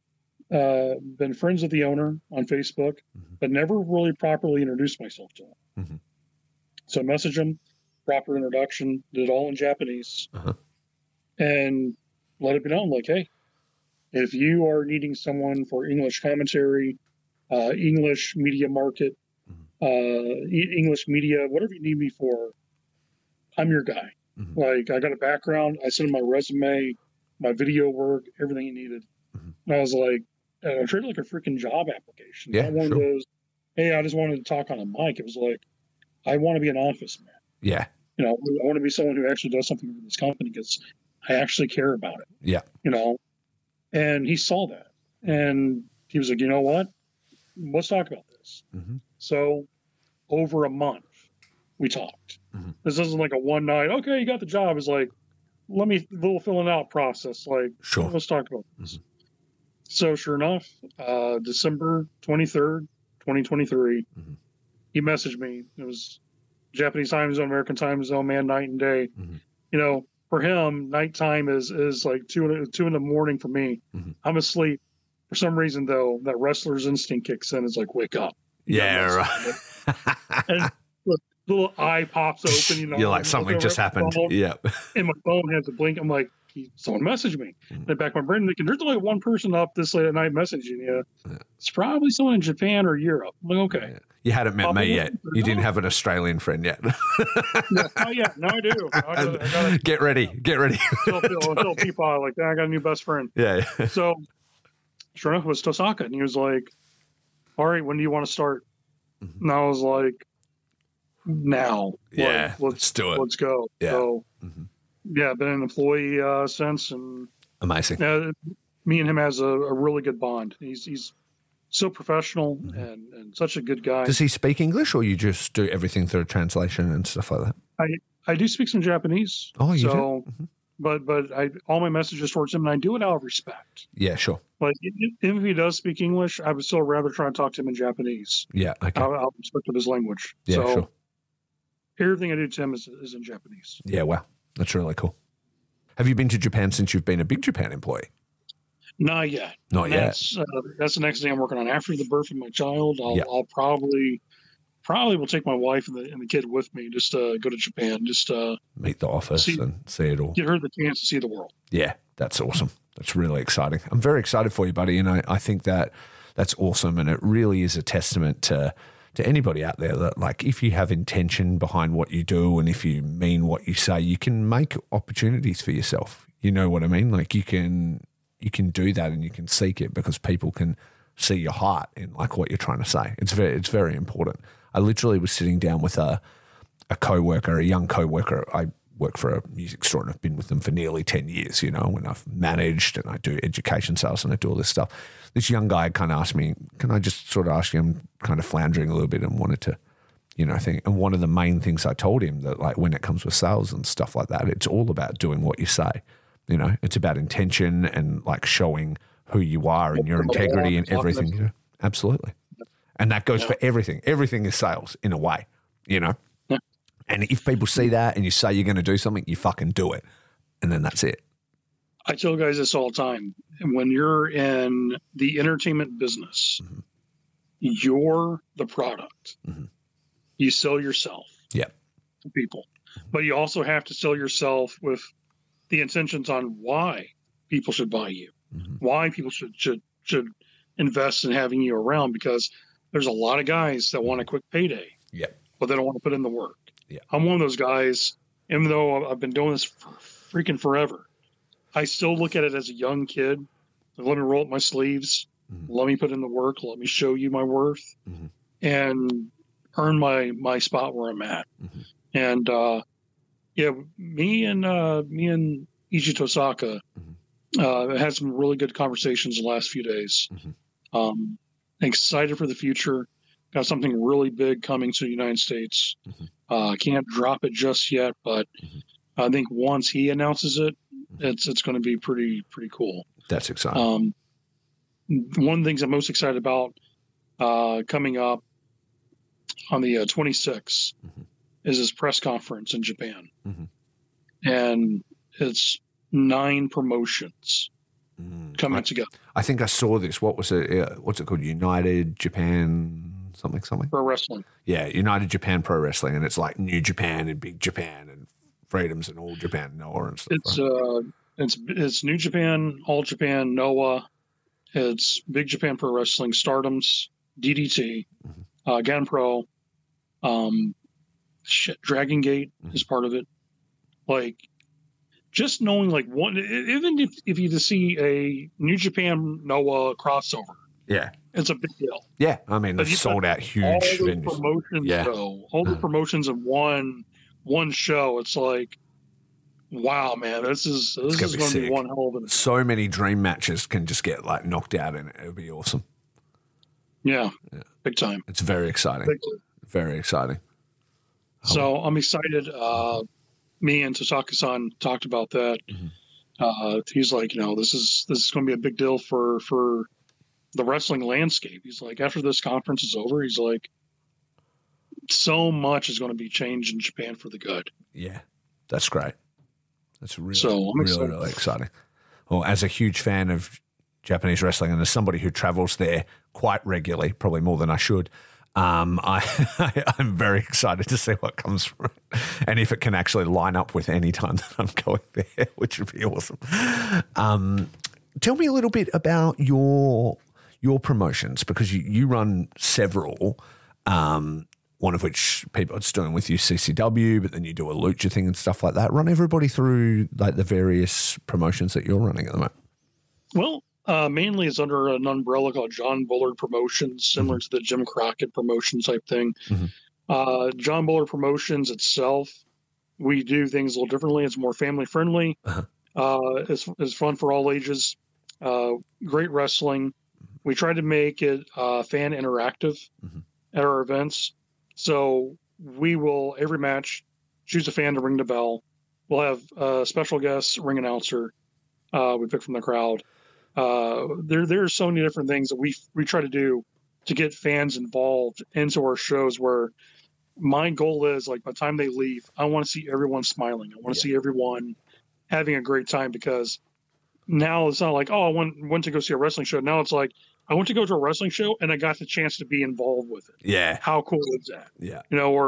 been friends with the owner on Facebook, but never really properly introduced myself to him. Mm-hmm. So I messaged him, proper introduction, did it all in Japanese, and let it be known, like, hey, if you are needing someone for English commentary, English media market, English media, whatever you need me for, I'm your guy. Mm-hmm. Like, I got a background. I sent him my resume, my video work, everything he needed. Mm-hmm. And I was like, I treated it like a freaking job application. Yeah, not one of those, hey, I just wanted to talk on a mic. It was like, I want to be an office man. Yeah. I want to be someone who actually does something for this company because I actually care about it. Yeah. And he saw that. And he was like, you know what? Let's talk about this. Mm-hmm. So over a month, we talked. Mm-hmm. This isn't like a one night, okay, you got the job. It's like, little filling out process. Like, sure. Let's talk about this. Mm-hmm. So sure enough, December 23rd, 2023, he messaged me. It was Japanese time zone, American time zone, man, night and day. Mm-hmm. For him, nighttime is like 2 in the morning for me. Mm-hmm. I'm asleep. For some reason, though, that wrestler's instinct kicks in. It's like, wake up. Yeah, right. And little eye pops open. You're like, something just happened. Yeah. And my phone has a blink. I'm like, someone messaged me. Mm-hmm. In the back of my brain, thinking, there's only one person up this late at night messaging you. Yeah. It's probably someone in Japan or Europe. I'm like, okay. Yeah. You hadn't met me yet. You didn't have an Australian friend yet. No, not yet. No, I do. I gotta get ready. Tell people like, I got a new best friend. Yeah. So, sure enough, it was Tosaka. And he was like, all right, when do you want to start? Mm-hmm. And I was like, now. Yeah. Let's do it. Let's go. Yeah. So, yeah, been an employee since. And amazing. Me and him has a really good bond. He's so professional and such a good guy. Does he speak English, or you just do everything through translation and stuff like that? I do speak some Japanese. Oh, you do? Mm-hmm. But all my messages towards him, and I do it out of respect. Yeah, sure. But if he does speak English, I would still rather try and talk to him in Japanese. Yeah, okay. Out of respect of his language. Yeah, so sure. Everything I do to him is in Japanese. Yeah, wow. That's really cool. Have you been to Japan since you've been a Big Japan employee? Not yet. Not yet. That's the next thing I'm working on. After the birth of my child, I'll probably will take my wife and the kid with me, just go to Japan, just meet the office and see it all. Get her the chance to see the world. Yeah, that's awesome. That's really exciting. I'm very excited for you, buddy. And I think that's awesome. And it really is a testament to anybody out there that, like, if you have intention behind what you do and if you mean what you say, you can make opportunities for yourself. You know what I mean? Like, you can do that and you can seek it because people can see your heart in like what you're trying to say. It's very important. I literally was sitting down with a coworker, a young coworker. I work for a music store and I've been with them for nearly 10 years, and I've managed and I do education sales and I do all this stuff. This young guy kind of asked me, can I just sort of ask you, I'm kind of floundering a little bit and wanted to, think. And one of the main things I told him that, like, when it comes with sales and stuff like that, it's all about doing what you say. It's about intention and like showing who you are and your integrity and everything. Absolutely. And that goes for everything. Everything is sales in a way, Yeah. And if people see that and you say you're going to do something, you fucking do it. And then that's it. I tell guys this all the time. When you're in the entertainment business, you're the product. Mm-hmm. You sell yourself to people. But you also have to sell yourself with the intentions on why people should buy you, why people should invest in having you around, because there's a lot of guys that want a quick payday, but they don't want to put in the work. Yeah. I'm one of those guys, even though I've been doing this for freaking forever. I still look at it as a young kid. Let me roll up my sleeves. Let me put in the work. Let me show you my worth and earn my spot where I'm at. And, me and Iji Tosaka, Had some really good conversations the last few days. Excited for the future. Got something really big coming to the United States. Can't drop it just yet, but I think once he announces it, it's going to be pretty cool. That's exciting. One of the things I'm most excited about coming up on the 26th is his press conference in Japan. And it's 9 promotions coming together. I think I saw this. What was it? What's it called? United Japan something? Pro Wrestling. Yeah, United Japan Pro Wrestling, and it's like New Japan and Big Japan and Freedoms and All Japan, Noah and stuff. It's New Japan, All Japan, Noah. It's Big Japan Pro Wrestling, Stardoms, DDT, Gan Pro. Dragon Gate is part of it. Like, just knowing, like, one, even if you just see a New Japan Noah crossover, it's a big deal. Yeah, I mean, they've sold out huge venues. Promotions, all the promotions in one show. It's like, wow, man, this is going to be one hell of a. So many dream matches can just get like knocked out, and it would be awesome. Yeah, big time. It's very exciting. Very exciting. So I'm excited. Me and Tasaka-san talked about that. He's like, this is going to be a big deal for the wrestling landscape. He's like, after this conference is over, he's like, so much is going to be changed in Japan for the good. Yeah, that's great. That's really, really exciting. Well, as a huge fan of Japanese wrestling and as somebody who travels there quite regularly, probably more than I should, I'm very excited to see what comes from it and if it can actually line up with any time that I'm going there, which would be awesome. Tell me a little bit about your promotions, because you run several, one of which people are doing with you, CCW, but then you do a lucha thing and stuff like that. Run everybody through like the various promotions that you're running at the moment. Well, mainly it's under an umbrella called John Bullard Promotions, similar to the Jim Crockett promotion type thing. John Bullard Promotions itself, we do things a little differently. It's more family friendly. It's fun for all ages. Great wrestling. We try to make it fan interactive at our events. So we will, every match, choose a fan to ring the bell. We'll have a special guest ring announcer we pick from the crowd. There are so many different things that we try to do to get fans involved into our shows, where my goal is, like, by the time they leave, I want to see everyone smiling. I want to see everyone having a great time, because now it's not like, oh, I went to go see a wrestling show. Now it's like, I went to go to a wrestling show and I got the chance to be involved with it. Yeah. How cool is that? Yeah.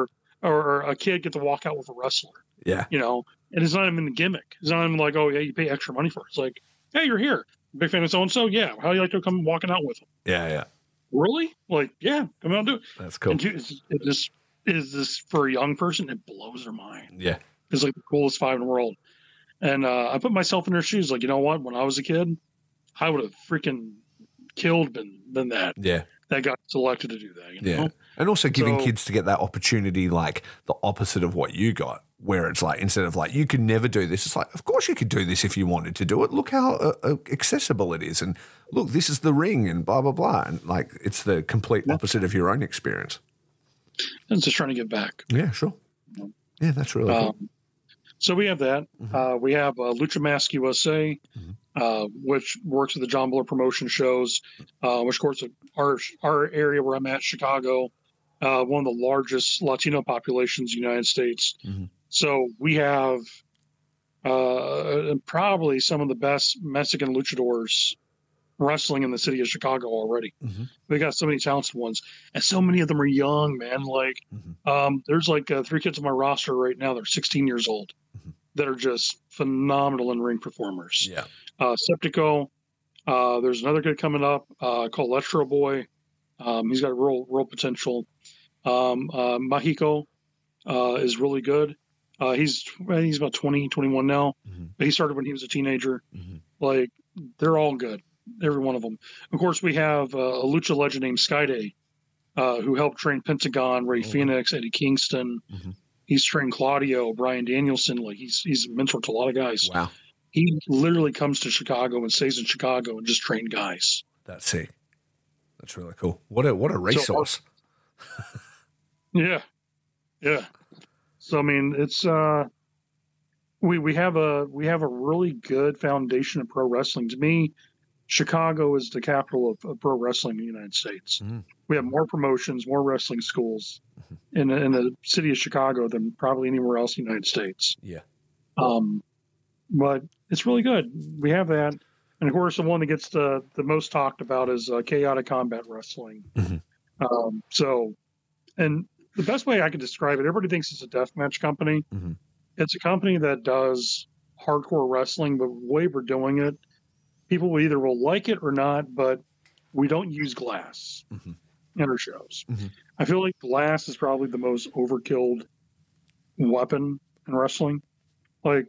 Or a kid get to walk out with a wrestler. Yeah. And it's not even the gimmick. It's not even like, oh yeah, you pay extra money for it. It's like, hey, you're here. Big fan of so-and-so? Yeah. How do you like to come walking out with them? Yeah. Really? Like, yeah, come out and do it. That's cool. And it just is this, for a young person, it blows their mind. Yeah. It's like the coolest vibe in the world. And I put myself in their shoes. Like, you know what? When I was a kid, I would have freaking killed than that. Yeah. That got selected to do that. Yeah. And also giving kids to get that opportunity, like the opposite of what you got, where it's like, instead of like, you could never do this, it's like, of course you could do this if you wanted to do it. Look how accessible it is. And look, this is the ring and blah, blah, blah. And like, it's the complete opposite of your own experience. And just trying to give back. Yeah, sure. Yeah, that's really cool. So we have that. We have Lucha Mask USA, which works with the John Bullard promotion shows, which of course our area where I'm at, Chicago, one of the largest Latino populations in the United States. So we have probably some of the best Mexican luchadors wrestling in the city of Chicago already. We got so many talented ones, and so many of them are young, man. Like there's like 3 kids on my roster right now. They're 16 years old that are just phenomenal in ring performers. Yeah. Septico. There's another kid coming up called Electro Boy. He's got real potential. Mahiko is really good. He's about 20, 21 now, but he started when he was a teenager. Like, they're all good, every one of them. Of course, we have a lucha legend named Skyday, who helped train Pentagon, Ray Phoenix, Eddie Kingston. He's trained Claudio, Brian Danielson. Like, he's a mentor to a lot of guys. Wow. He literally comes to Chicago and stays in Chicago and just train guys. That's sick. That's really cool. What a resource. Yeah. So I mean, it's we have a really good foundation of pro wrestling. To me, Chicago is the capital of pro wrestling in the United States. Mm-hmm. We have more promotions, more wrestling schools in the city of Chicago than probably anywhere else in the United States. Yeah. But it's really good. We have that. And of course, the one that gets the most talked about is Chaotic Combat Wrestling. Mm-hmm. And the best way I could describe it, everybody thinks it's a deathmatch company. Mm-hmm. It's a company that does hardcore wrestling, but the way we're doing it, people will like it or not, but we don't use glass in our shows. Mm-hmm. I feel like glass is probably the most overkilled weapon in wrestling. Like,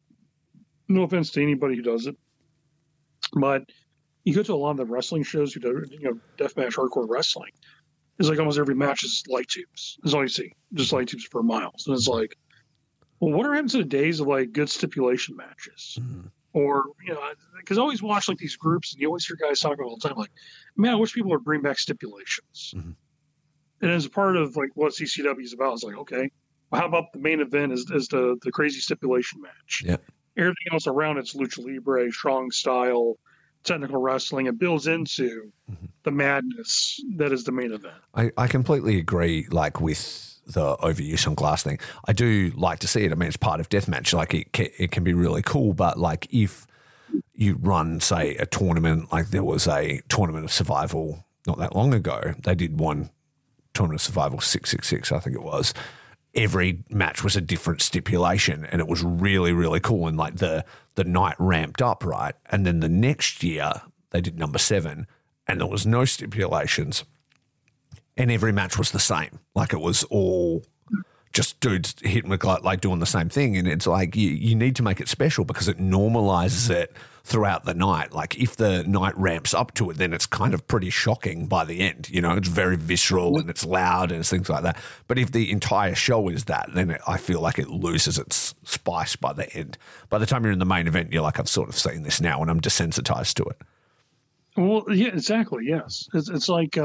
no offense to anybody who does it, but you go to a lot of the wrestling shows who do, deathmatch hardcore wrestling. It's like almost every match is light tubes. That's all you see, just light tubes for miles. And it's like, well, what happens to the days of like good stipulation matches? Mm-hmm. Or, because I always watch like these groups and you always hear guys talking all the time, like, man, I wish people would bring back stipulations. Mm-hmm. And as a part of like what CCW is about, it's like, okay, well, how about the main event is the crazy stipulation match? Yeah. Everything else around it's lucha libre, strong style, technical wrestling. It builds into the madness that is the main event. I completely agree, like, with the overuse on glass thing. I do like to see it. I mean, it's part of deathmatch. Like, it can be really cool, but like if you run, say, a tournament, like there was a tournament of survival not that long ago. They did one tournament of survival, 666, I think it was. Every match was a different stipulation, and it was really, really cool. And like the night ramped up, right? And then the next year they did number 7, and there was no stipulations, and every match was the same. Like it was all just dudes hitting with like doing the same thing. And it's like you need to make it special because it normalizes it throughout the night. Like if the night ramps up to it, then it's kind of pretty shocking by the end. It's very visceral and it's loud and it's things like that. But if the entire show is that, then I feel like it loses its spice by the end. By the time you're in the main event, you're like, I've sort of seen this now and I'm desensitized to it. Well, yeah, exactly. Yes. It's like,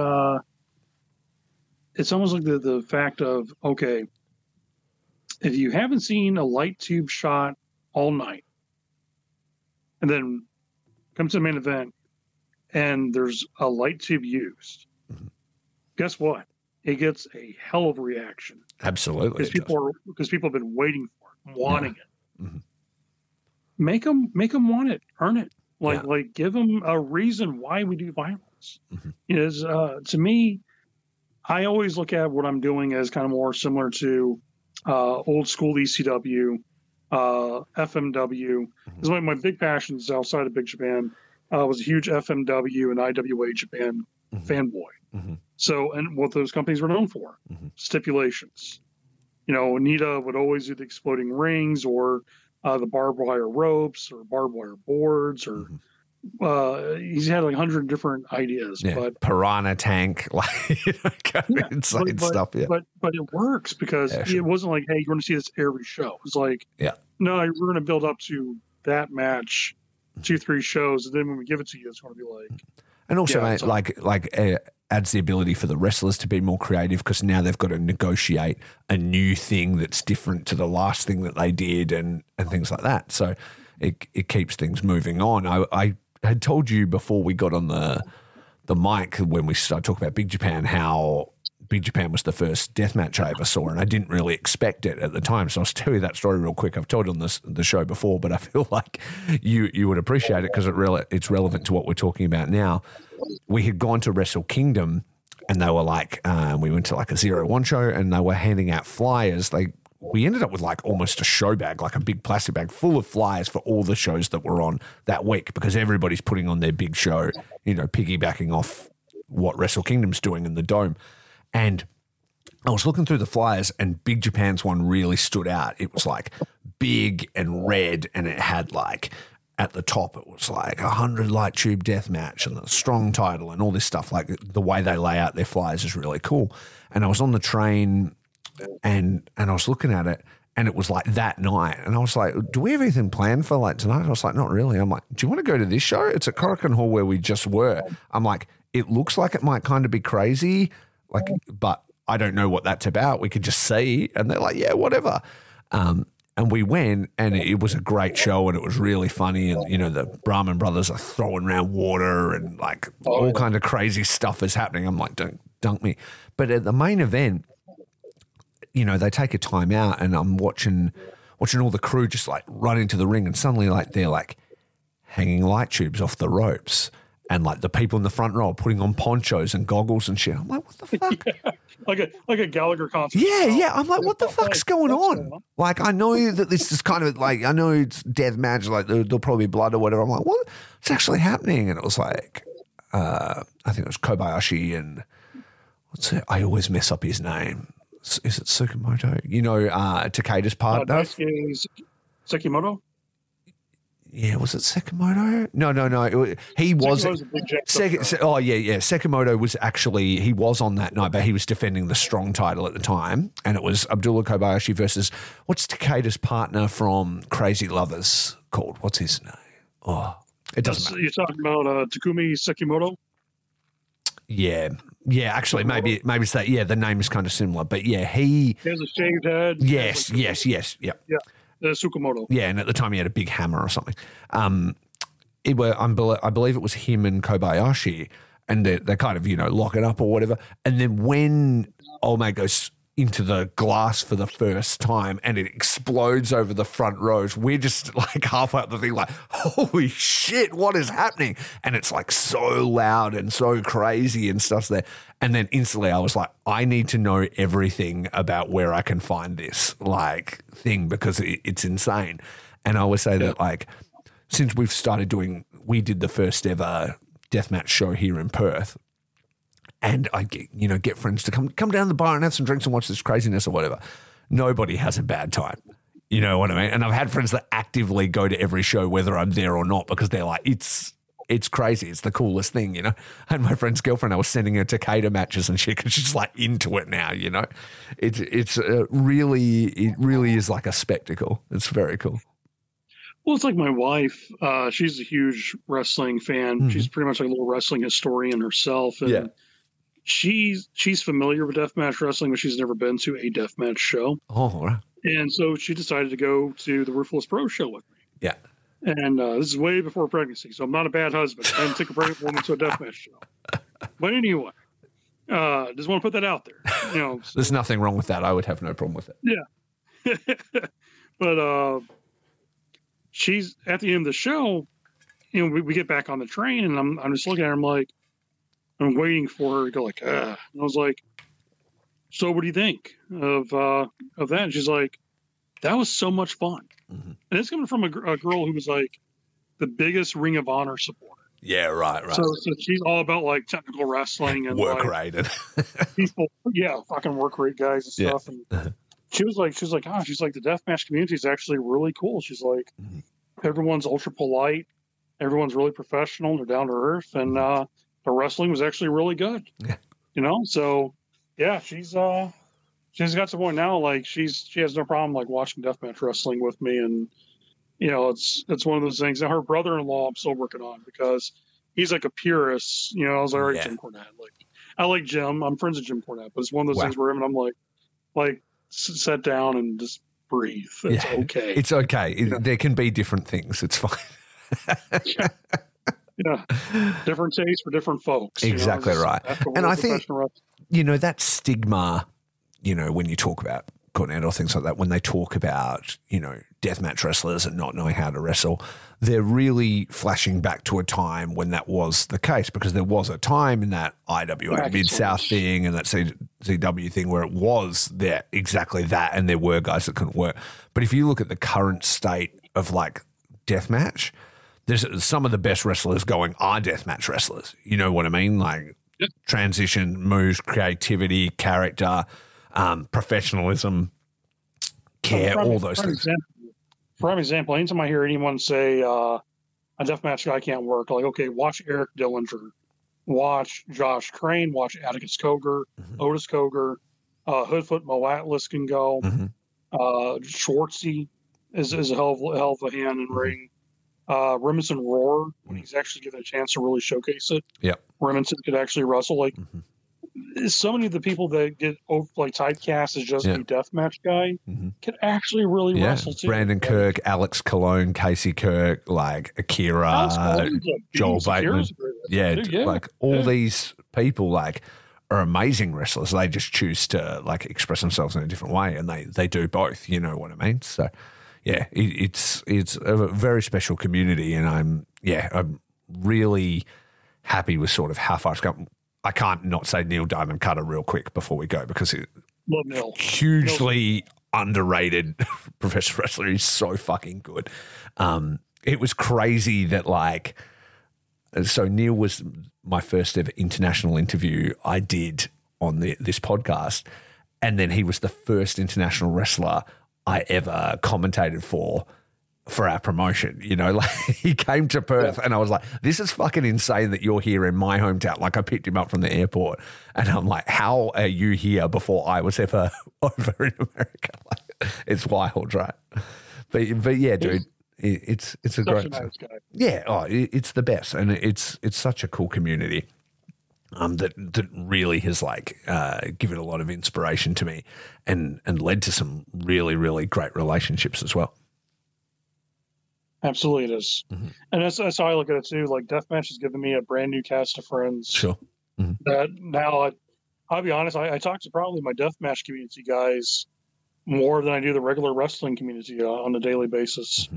it's almost like the fact of, okay, if you haven't seen a light tube shot all night and then come to the main event and there's a light tube used, guess what? It gets a hell of a reaction. Absolutely. Because people have been waiting for it, wanting it. Mm-hmm. Make them want it, earn it. Like give them a reason why we do violence. Mm-hmm. To me, I always look at what I'm doing as kind of more similar to old school ECW, FMW. It's one of my big passions outside of Big Japan. I was a huge FMW and IWA Japan fanboy. Mm-hmm. So, and what those companies were known for, stipulations. Onita would always do the exploding rings or the barbed wire ropes or barbed wire boards or he's had like 100 different ideas. Yeah, but piranha tank, insane stuff. Yeah, but it works because it wasn't like, hey, you're going to see this every show. It's like, no, we're going to build up to that match 2-3 shows, and then when we give it to you, it's going to be like. And also, adds the ability for the wrestlers to be more creative because now they've got to negotiate a new thing that's different to the last thing that they did and things like that. So it keeps things moving on. I had told you before we got on the mic when we started talking about Big Japan how Big Japan was the first deathmatch I ever saw, and I didn't really expect it at the time. So I'll tell you that story real quick. I've told it on the show before, but I feel like you would appreciate it because it's relevant to what we're talking about now. We had gone to Wrestle Kingdom, and they were like, we went to like a 0-1 show, and they were handing out flyers. We ended up with like almost a show bag, like a big plastic bag full of flyers for all the shows that were on that week because everybody's putting on their big show, piggybacking off what Wrestle Kingdom's doing in the Dome. And I was looking through the flyers and Big Japan's one really stood out. It was like big and red, and it had like at the top, it was like 100 light tube death match and the strong title and all this stuff. Like the way they lay out their flyers is really cool. And I was on the train and I was looking at it, And it was like that night. And I was like, do we have anything planned for like tonight? I was like, not really. I'm like, do you want to go to this show? It's at Corrigan Hall where we just were. I'm like, it looks like it might kind of be crazy, like, but I don't know what that's about. We could just see. And they're like, yeah, whatever. And we went, and it was a great show, and it was really funny. And, you know, the Brahman brothers are throwing around water and like all kind of crazy stuff is happening. I'm like, don't dunk me. But at the main event, you know, they take a time out, and I'm watching all the crew just like run into the ring, and suddenly like they're like hanging light tubes off the ropes, and like the people in the front row are putting on ponchos and goggles and shit. I'm like, what the fuck? Yeah, like a Gallagher concert. Yeah. I'm like, what the fuck's going on? Like, I know that this is kind of like, I know it's death match, like there'll probably be blood or whatever. I'm like, what's actually happening? And it was like, I think it was Kobayashi and what's it? I always mess up his name. Is it Tsukamoto? You know, Takeda's partner. Sekimoto? Yeah, was it Sekimoto? No. He was. Sekimoto was actually, he was on that night, but he was defending the strong title at the time. And it was Abdullah Kobayashi versus, what's Takeda's partner from Crazy Lovers called? What's his name? Oh, it doesn't matter. You're talking about Takumi Sekimoto? Yeah, actually, maybe it's that. Yeah, the name is kind of similar. But yeah, he has a shaved head. Yes. Yep. Yeah. Tsukamoto. Yeah, and at the time he had a big hammer or something. I believe it was him and Kobayashi, and they kind of, you know, lock it up or whatever. And then when Olmec goes into the glass for the first time and it explodes over the front rows, we're just like halfway up the thing like, holy shit, what is happening? And it's like so loud and so crazy and stuff there. And then instantly I was like, I need to know everything about where I can find this like thing because it's insane. And I always say that like, since we've started we did the first ever deathmatch show here in Perth, and I get friends to come down to the bar and have some drinks and watch this craziness or whatever. Nobody has a bad time. You know what I mean? And I've had friends that actively go to every show, whether I'm there or not, because they're like, it's crazy. It's the coolest thing, you know? I had my friend's girlfriend, I was sending her Takeda matches and shit because she's like into it now, you know? It really is like a spectacle. It's very cool. Well, it's like my wife. She's a huge wrestling fan. Mm-hmm. She's pretty much like a little wrestling historian herself. And yeah. She's familiar with deathmatch wrestling, but she's never been to a deathmatch show. Oh, right. And so she decided to go to the Ruthless Pro show with me. Yeah. And this is way before pregnancy, so I'm not a bad husband. I didn't take a pregnant woman to a deathmatch show. But anyway, just want to put that out there. You know, so. There's nothing wrong with that. I would have no problem with it. Yeah. But she's at the end of the show. You know, we get back on the train, and I'm just looking at her. I'm like, I'm waiting for her to go like, And I was like, so what do you think of that? And she's like, that was so much fun. Mm-hmm. And it's coming from a girl who was like the biggest Ring of Honor supporter. Yeah, right. So she's all about like technical wrestling and work rate and people, fucking work rate guys and stuff. Yeah. And she's like, the deathmatch community is actually really cool. She's like, everyone's ultra polite, everyone's really professional, they're down to earth, and the wrestling was actually really good. Yeah. You know, so yeah, she's got to the point now like she has no problem like watching deathmatch wrestling with me, and you know, it's one of those things. Now her brother-in-law I'm still working on because he's like a purist. You know, I was like, Jim Cornette. Like I like Jim. I'm friends with Jim Cornette, but it's one of those things where I'm like sit down and just breathe. It's okay. It's okay. There can be different things. It's fine. Yeah, different tastes for different folks. Exactly right. And I think, you know, that stigma, you know, when you talk about Cornette or things like that, when they talk about, you know, deathmatch wrestlers and not knowing how to wrestle, they're really flashing back to a time when that was the case, because there was a time in that IWA Mid-South thing and that CW thing where it was there exactly that, and there were guys that couldn't work. But if you look at the current state of like deathmatch, there's some of the best wrestlers going are deathmatch wrestlers. You know what I mean? Like transition, moves, creativity, character, professionalism, care, all those things. For example, anytime I hear anyone say a deathmatch guy can't work, like, okay, watch Eric Dillinger, watch Josh Crane, watch Atticus Cogar, Otis Cogar, Hoodfoot Mo Atlas can go. Schwartzy is a hell of a hand in ring. Remington Roar, when he's actually given a chance to really showcase it. Yep. Remington could actually wrestle. Like, so many of the people that get like typecast as just a deathmatch guy can actually really wrestle too. Brandon Kirk, Alex Colon, Casey Kirk, like Akira, Joel Bateman. Like all these people like are amazing wrestlers. They just choose to like express themselves in a different way, and they do both. You know what I mean? So yeah, it's a very special community, and I'm really happy with sort of how far it's come. I can't not say Neil Diamond Cutter real quick before we go, because love Neil. Hugely underrated professional wrestler. He's so fucking good. It was crazy that so Neil was my first ever international interview I did on this podcast, and then he was the first international wrestler I ever commentated for our promotion. You know, like he came to Perth and I was like, this is fucking insane that you're here in my hometown. Like I picked him up from the airport and I'm like, how are you here before I was ever over in America? Like, it's wild, right? But yeah, dude, it's a great nice guy. Yeah, it's the best, and it's such a cool community that really has given a lot of inspiration to me and led to some really, really great relationships as well. Absolutely it is. And that's how I look at it too. Like Deathmatch has given me a brand new cast of friends. Sure. That now I'll be honest, I talk to probably my Deathmatch community guys more than I do the regular wrestling community on a daily basis.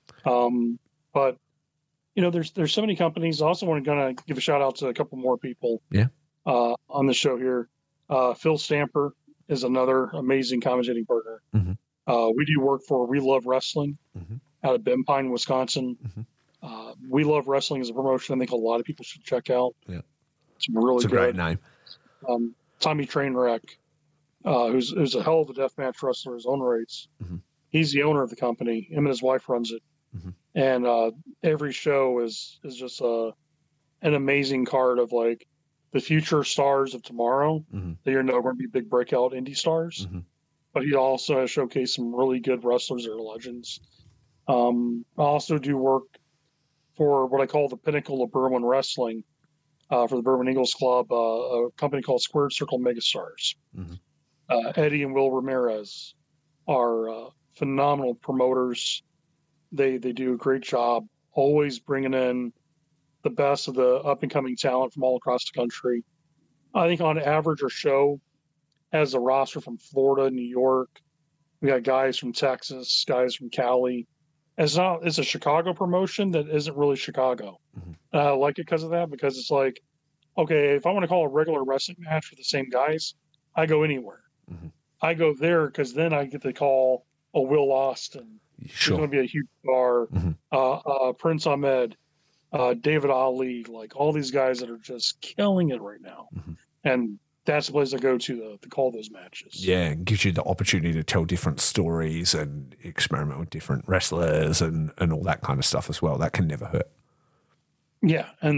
But you know, there's so many companies. I also want to give a shout out to a couple more people on the show here. Phil Stamper is another amazing commentating partner. We do work for We Love Wrestling out of Bend Pine, Wisconsin. We Love Wrestling is a promotion I think a lot of people should check out. Yeah, it's really a great name. Tommy Trainwreck, who's a hell of a deathmatch wrestler, his own rates. He's the owner of the company. Him and his wife runs it. And every show is just an amazing card of like the future stars of tomorrow that you're going to be big breakout indie stars. But he also has showcased some really good wrestlers that are legends. I also do work for what I call the pinnacle of Berwyn Wrestling for the Berwyn Eagles Club, a company called Squared Circle Megastars. Eddie and Will Ramirez are phenomenal promoters. They do a great job, always bringing in the best of the up-and-coming talent from all across the country. I think on average, our show has a roster from Florida, New York. We got guys from Texas, guys from Cali. It's a Chicago promotion that isn't really Chicago. I like it because of that, because it's like, okay, if I want to call a regular wrestling match for the same guys, I go anywhere. I go there because then I get to call a Will Austin. Sure. There's going to be a huge star. Prince Ahmed, David Ali, like all these guys that are just killing it right now. And that's the place I go to call those matches. Yeah, it gives you the opportunity to tell different stories and experiment with different wrestlers and all that kind of stuff as well. That can never hurt. Yeah, and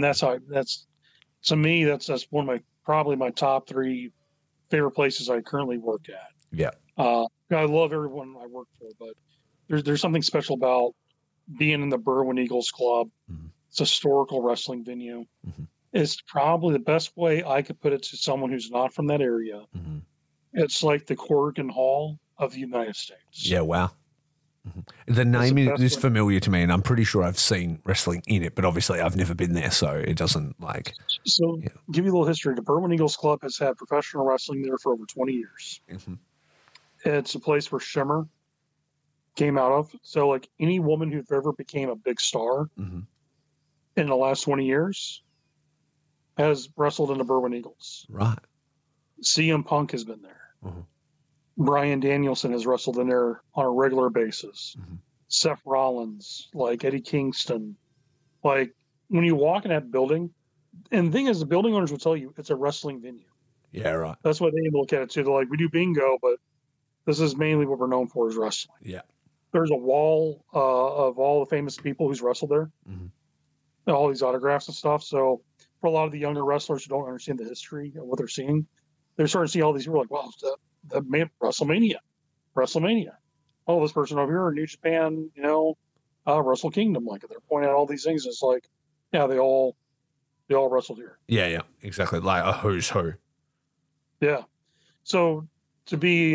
to me, that's one of probably my top 3 favorite places I currently work at. Yeah. I love everyone I work for, but there's something special about being in the Berwyn Eagles Club. It's a historical wrestling venue. It's probably the best way I could put it to someone who's not from that area. It's like the Corrigan Hall of the United States. Yeah, wow. The name is familiar to me, and I'm pretty sure I've seen wrestling in it, but obviously I've never been there, so it doesn't like... So, give you a little history. The Berwyn Eagles Club has had professional wrestling there for over 20 years. It's a place where Shimmer came out of. So, like, any woman who ever became a big star in the last 20 years has wrestled in the Berwyn Eagles. Right. CM Punk has been there. Bryan Danielson has wrestled in there on a regular basis. Seth Rollins, like Eddie Kingston. Like, when you walk in that building, and the thing is, the building owners will tell you it's a wrestling venue. Yeah, right. That's why they look at it too. They're like, we do bingo, but this is mainly what we're known for is wrestling. Yeah. There's a wall of all the famous people who's wrestled there. All these autographs and stuff. So for a lot of the younger wrestlers who don't understand the history of what they're seeing, they're starting to see all these people like, wow, that made WrestleMania. oh, this person over here, New Japan, Wrestle Kingdom. Like they're pointing out all these things. It's like, yeah, they all wrestled here. Yeah, exactly. Like a who's who. Yeah. So to be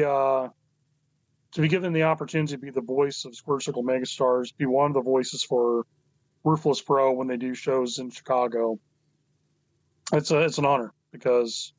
given the opportunity to be the voice of Square Circle Megastars, be one of the voices for Ruthless Pro when they do shows in Chicago, it's an honor, because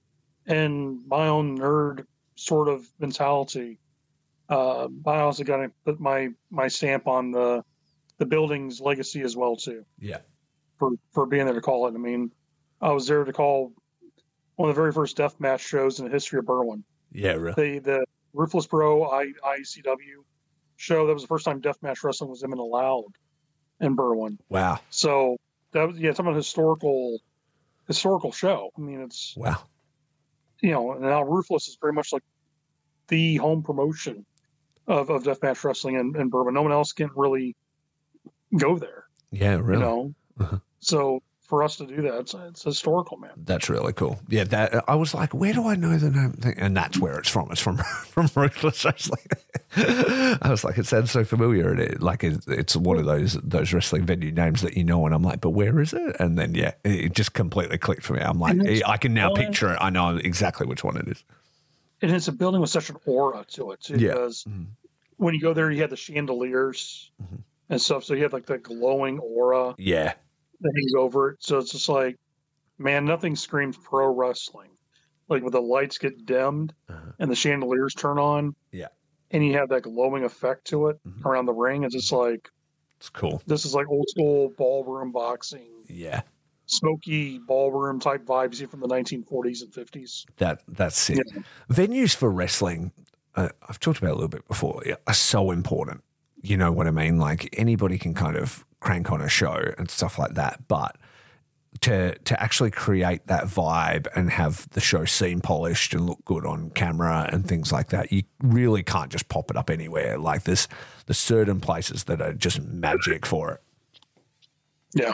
in my own nerd sort of mentality, I also got to put my stamp on the building's legacy as well too. Yeah. For being there to call it. I mean, I was there to call one of the very first deathmatch shows in the history of Berwyn. Yeah, really. The Ruthless Pro ICW show, that was the first time deathmatch wrestling was even allowed in Berwyn. Wow. So that was it's a historical show. I mean, it's wow. And now Ruthless is pretty much like the home promotion of deathmatch wrestling in Berwyn. No one else can really go there. Yeah, really. So for us to do that, it's historical, man. That's really cool. Yeah, that I was like, where do I know the name? And that's where it's from. It's from Ruthless Wrestling. I was like, it sounds so familiar. And it's one of those wrestling venue names that and I'm like, but where is it? And then it just completely clicked for me. I'm like, I can now picture it. I know exactly which one it is. And it's a building with such an aura to it too, because when you go there, you have the chandeliers and stuff. So you have like that glowing aura. Yeah. That hangs over it. So it's just like, man, nothing screams pro wrestling. Like when the lights get dimmed and the chandeliers turn on. Yeah. And you have that glowing effect to it around the ring. It's just like, it's cool. This is like old school ballroom boxing. Yeah. Smoky ballroom type vibes you see from the 1940s and 50s. That's it. Yeah. Venues for wrestling, I've talked about it a little bit before, are so important. You know what I mean? Like anybody can kind of crank on a show and stuff like that, but to actually create that vibe and have the show seem polished and look good on camera and things like that, you really can't just pop it up anywhere. Like there's certain places that are just magic for it. Yeah.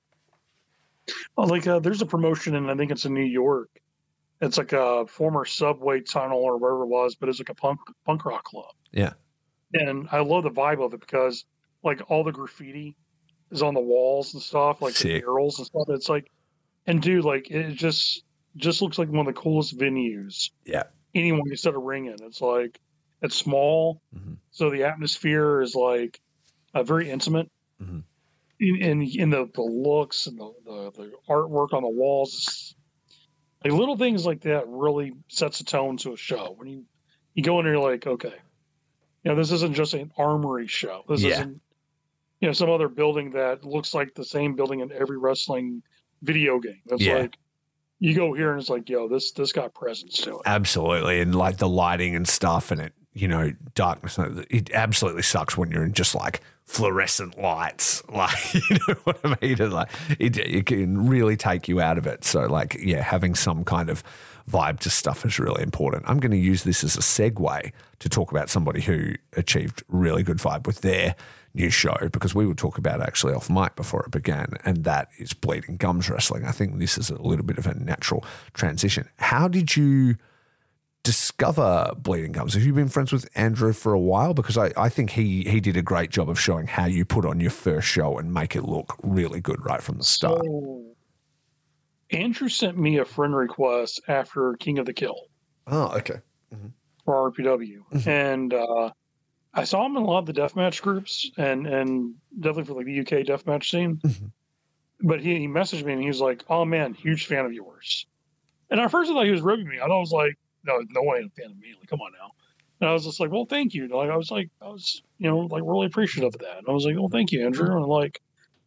Well, like there's a promotion, and I think it's in New York. It's like a former subway tunnel or wherever it was, but it's like a punk rock club. Yeah. And I love the vibe of it because like all the graffiti is on the walls and stuff, like the murals and stuff. It's like, and dude, like it just looks like one of the coolest venues. Yeah. Anyone can set a ring in. It's like, it's small. So the atmosphere is like very intimate. In the looks and the artwork on the walls. Like little things like that really sets a tone to a show. When you go in there, you're like, okay, this isn't just an armory show. This isn't, some other building that looks like the same building in every wrestling video game. It's like, you go here and it's like, this got presence to it. Absolutely. And like the lighting and stuff and it, darkness, it absolutely sucks when you're in just like fluorescent lights. Like, you know what I mean? And like it can really take you out of it. So like, having some kind of vibe to stuff is really important. I'm going to use this as a segue to talk about somebody who achieved really good vibe with their new show, because we would talk about actually off mic before it began, and that is Bleeding Gums Wrestling. I think this is a little bit of a natural transition. How did you discover Bleeding Gums? Have you been friends with Andrew for a while? Because I think he did a great job of showing how you put on your first show and make it look really good right from the start. So Andrew sent me a friend request after King of the Kill. Oh, okay. For RPW. And I saw him in a lot of the deathmatch groups and definitely for like the UK deathmatch scene. But he messaged me and he was like, "Oh man, huge fan of yours." And at first I thought he was ribbing me. I was like, no one ain't a fan of me. Like, come on now. And I was just like, well, thank you. Like, I was really appreciative of that. And I was like, well, thank you, Andrew. And like,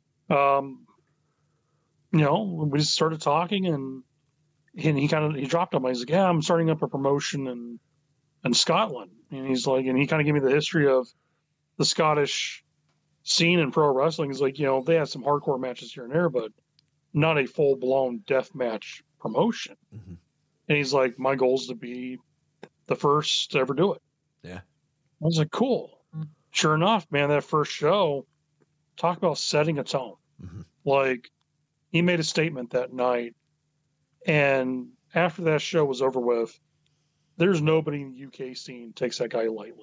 we just started talking and he dropped on me. He's like, yeah, I'm starting up a promotion in Scotland. And he's like, and he kind of gave me the history of the Scottish scene in pro wrestling. He's like, they have some hardcore matches here and there, but not a full blown death match promotion. And he's like, my goal is to be the first to ever do it. Yeah. I was like, cool. Sure enough, man, that first show, talk about setting a tone. Like, he made a statement that night. And after that show was over with, there's nobody in the UK scene takes that guy lightly.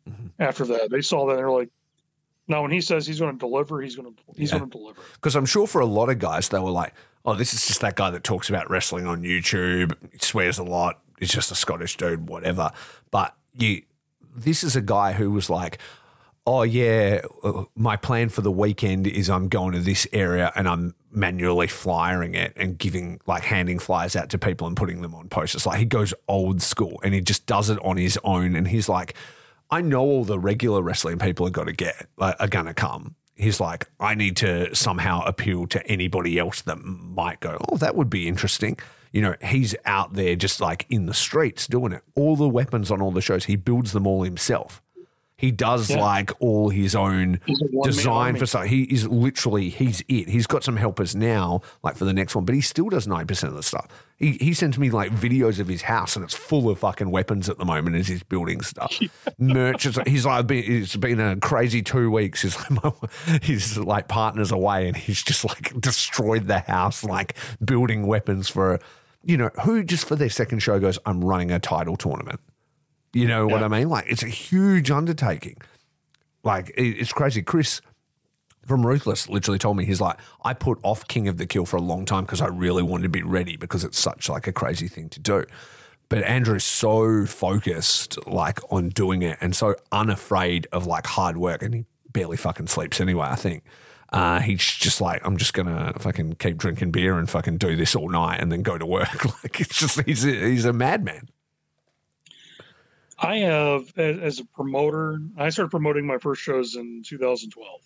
after that. They saw that and they're like, no, when he says he's going to deliver, he's going to deliver. Because I'm sure for a lot of guys, they were like, oh, this is just that guy that talks about wrestling on YouTube, he swears a lot, he's just a Scottish dude, whatever. But this is a guy who was like, oh, yeah, my plan for the weekend is I'm going to this area and I'm manually flyering it and handing flyers out to people and putting them on posters. Like, he goes old school and he just does it on his own. And he's like, I know all the regular wrestling people are going to come. He's like, I need to somehow appeal to anybody else that might go, oh, that would be interesting. You know, he's out there just like in the streets doing it. All the weapons on all the shows, he builds them all himself. He does like all his own design for stuff. He's it. He's got some helpers now, like for the next one, but he still does 90% of the stuff. He sends me like videos of his house and it's full of fucking weapons at the moment as he's building stuff. Merch. He's like, it's been a crazy 2 weeks. His like partner's away and he's just like destroyed the house, like building weapons for, you know, who just for their second show goes, I'm running a title tournament. You know what I mean? Like, it's a huge undertaking. Like, it's crazy. Chris from Ruthless literally told me, he's like, I put off King of the Kill for a long time because I really wanted to be ready because it's such like a crazy thing to do. But Andrew's so focused like on doing it and so unafraid of like hard work, and he barely fucking sleeps anyway, I think. He's just like, I'm just going to fucking keep drinking beer and fucking do this all night and then go to work. Like, it's just, he's a madman. I have, as a promoter, I started promoting my first shows in 2012.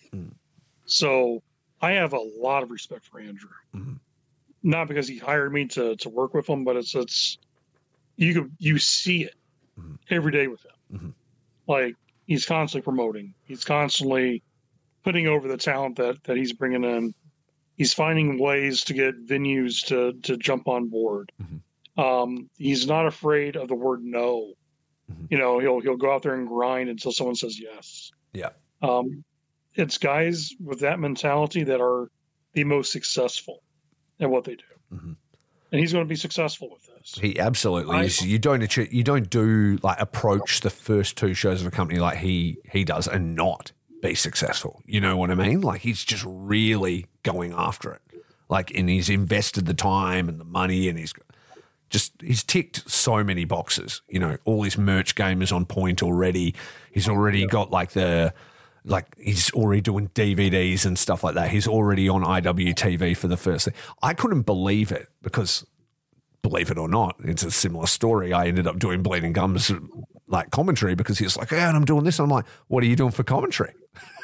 So I have a lot of respect for Andrew. Not because he hired me to work with him, but it's you see it every day with him. Like, he's constantly promoting. He's constantly putting over the talent that he's bringing in. He's finding ways to get venues to jump on board. He's not afraid of the word no. You know, he'll go out there and grind until someone says yes. Yeah. It's guys with that mentality that are the most successful at what they do. And he's going to be successful with this. He absolutely is. You don't do like approach the first 2 shows of a company like he does and not be successful. You know what I mean? Like, he's just really going after it. Like, and he's invested the time and the money, and he's ticked so many boxes. You know, all his merch game is on point already. He's already got he's already doing DVDs and stuff like that. He's already on IWTV for the first thing. I couldn't believe it because, believe it or not, it's a similar story. I ended up doing Bleeding Gums like commentary because he was like, yeah, and I'm doing this. And I'm like, what are you doing for commentary?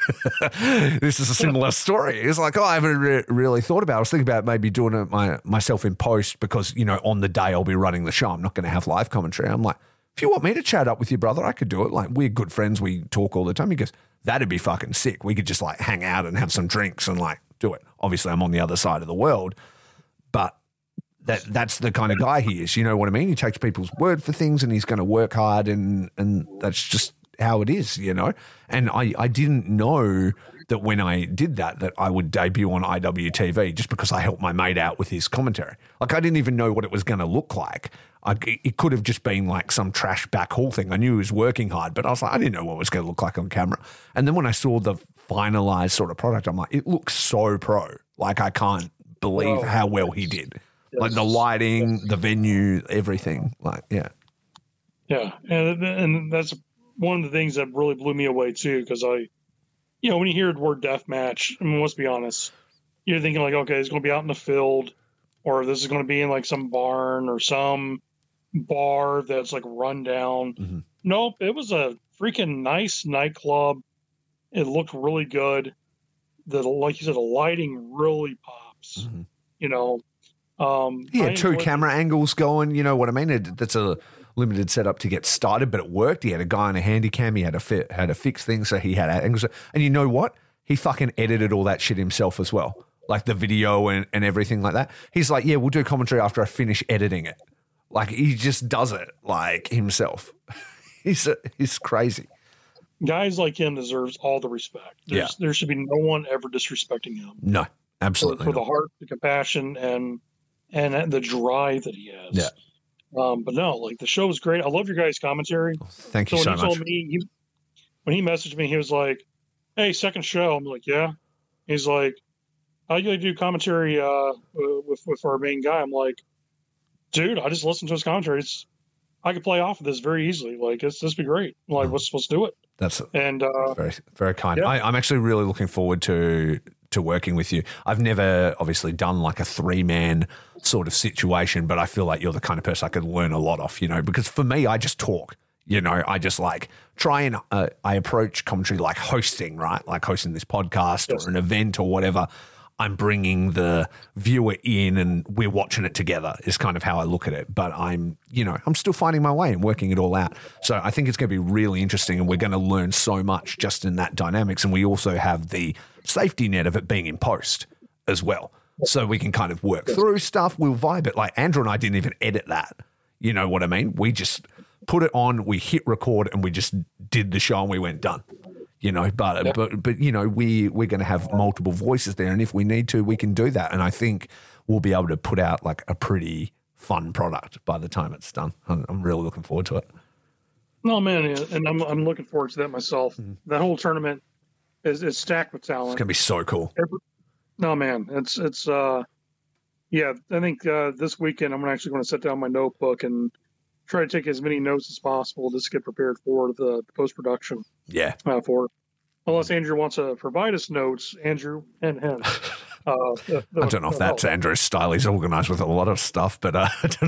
This is a similar story. It's like, I haven't really thought about it. I was thinking about maybe doing it myself in post because, you know, on the day I'll be running the show. I'm not going to have live commentary. I'm like, if you want me to chat up with your brother, I could do it. Like, we're good friends. We talk all the time. He goes, that'd be fucking sick. We could just like hang out and have some drinks and like do it. Obviously, I'm on the other side of the world, but that's the kind of guy he is. You know what I mean? He takes people's word for things and he's going to work hard and that's just how it is, you know? And I didn't know that when I did that I would debut on IWTV just because I helped my mate out with his commentary. Like, I didn't even know what it was going to look like. It could have just been like some trash back hall thing. I knew he was working hard, but I was like, I didn't know what it was going to look like on camera. And then when I saw the finalized sort of product, I'm like, it looks so pro. Like, I can't believe how well he did. Yes. Like, the lighting, the venue, everything. Like, yeah. Yeah. And that's one of the things that really blew me away too, because when you hear the word death match, I mean, let's be honest, you're thinking like, okay, it's going to be out in the field, or this is going to be in like some barn or some bar that's like run down. Nope, it was a freaking nice nightclub. It looked really good. Like you said, the lighting really pops. You know, he had 2 camera angles going. You know what I mean? That's a limited setup to get started, but it worked. He had a guy on a handy cam. He had a fixed thing, so he had angles. And you know what? He fucking edited all that shit himself as well, like the video and everything like that. He's like, yeah, we'll do commentary after I finish editing it. Like, he just does it like himself. He's crazy. Guys like him deserves all the respect. There should be no one ever disrespecting him. No, absolutely for the heart, the compassion, and the drive that he has. Yeah. But no, like, the show was great. I love your guys' commentary. Thank you so much. Told me, when he messaged me, he was like, "Hey, second show." I'm like, "Yeah." He's like, "How you do commentary with our main guy?" I'm like, "Dude, I just listened to his commentaries. I could play off of this very easily. Like, this be great. Like, let's do it." That's and very, very kind. Yeah. I'm actually really looking forward to working with you. I've never obviously done like a 3-man sort of situation, but I feel like you're the kind of person I could learn a lot off, because for me, I just talk, I just like try and I approach commentary like hosting, right? Like hosting this podcast or an event or whatever. I'm bringing the viewer in and we're watching it together is kind of how I look at it. But I'm still finding my way and working it all out. So I think it's going to be really interesting and we're going to learn so much just in that dynamics. And we also have the safety net of it being in post as well. So we can kind of work through stuff. We'll vibe it. Like Andrew and I didn't even edit that. You know what I mean? We just put it on, we hit record and we just did the show and we went done. But we're going to have multiple voices there, and if we need to, we can do that. And I think we'll be able to put out like a pretty fun product by the time it's done. I'm really looking forward to it. No, man, and I'm looking forward to that myself. Mm-hmm. That whole tournament is stacked with talent. It's gonna be so cool. No, man, it's yeah. I think this weekend I'm actually going to sit down my notebook and try to take as many notes as possible just to get prepared for the post-production. Yeah. Unless Andrew wants to provide us notes, Andrew and him. I don't know if that's Andrew's style. He's organized with a lot of stuff, but I don't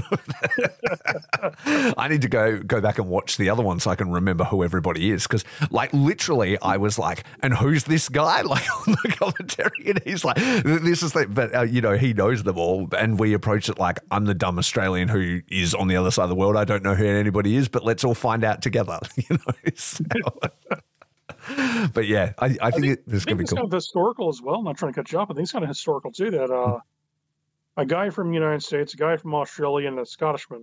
know. I need to go back and watch the other one so I can remember who everybody is. Because, like, literally, I was like, and who's this guy? Like, on the commentary, and he's like, this is the, but, he knows them all. And we approach it like, I'm the dumb Australian who is on the other side of the world. I don't know who anybody is, but let's all find out together. So, but yeah, I think this is going to be cool. It's kind of historical as well. I'm not trying to cut you off, but I think it's kind of historical too. That a guy from the United States, a guy from Australia, and a Scottishman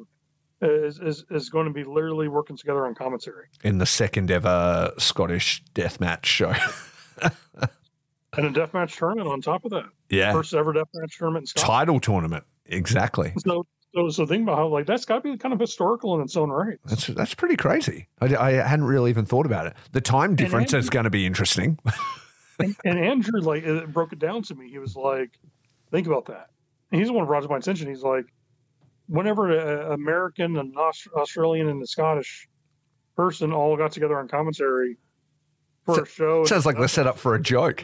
is going to be literally working together on commentary in the second ever Scottish deathmatch show, and a deathmatch tournament on top of that. Yeah, first ever deathmatch tournament in Scotland. Title tournament, exactly. So think about how that's got to be kind of historical in its own right. That's pretty crazy. I hadn't really even thought about it. The time difference is going to be interesting. and Andrew broke it down to me. He was like, "Think about that." And he's the one who brought it to my attention. He's like, "Whenever an American, an Australian, and a Scottish person all got together on commentary for a show, sounds like they're set up for a joke."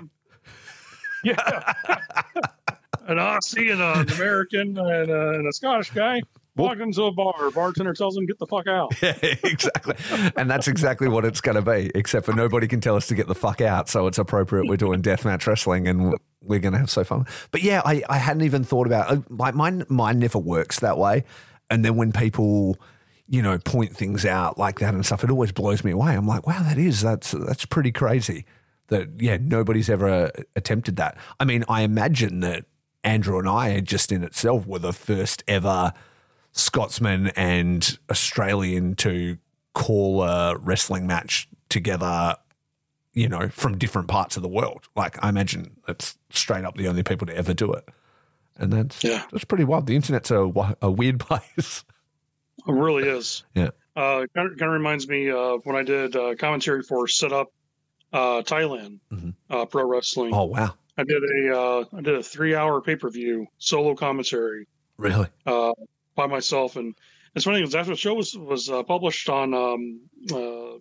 Yeah. An Aussie and an American and a Scottish guy walk into a bar. Bartender tells them, "Get the fuck out." Yeah, exactly. And that's exactly what it's going to be, except for nobody can tell us to get the fuck out. So it's appropriate we're doing deathmatch wrestling and we're going to have so fun. But yeah, I hadn't even thought about like mine never works that way. And then when people, point things out like that and stuff, it always blows me away. I'm like, wow, that's pretty crazy that, yeah, nobody's ever attempted that. I mean, I imagine that Andrew and I just in itself were the first ever Scotsman and Australian to call a wrestling match together, from different parts of the world. Like, I imagine it's straight up the only people to ever do it. And that's pretty wild. The internet's a weird place. It really is. Yeah. Kind of reminds me of when I did commentary for Set Up Thailand Pro Wrestling. Oh, wow. I did a 3-hour pay-per-view solo commentary. Really? By myself, and it's funny because after the show was published on the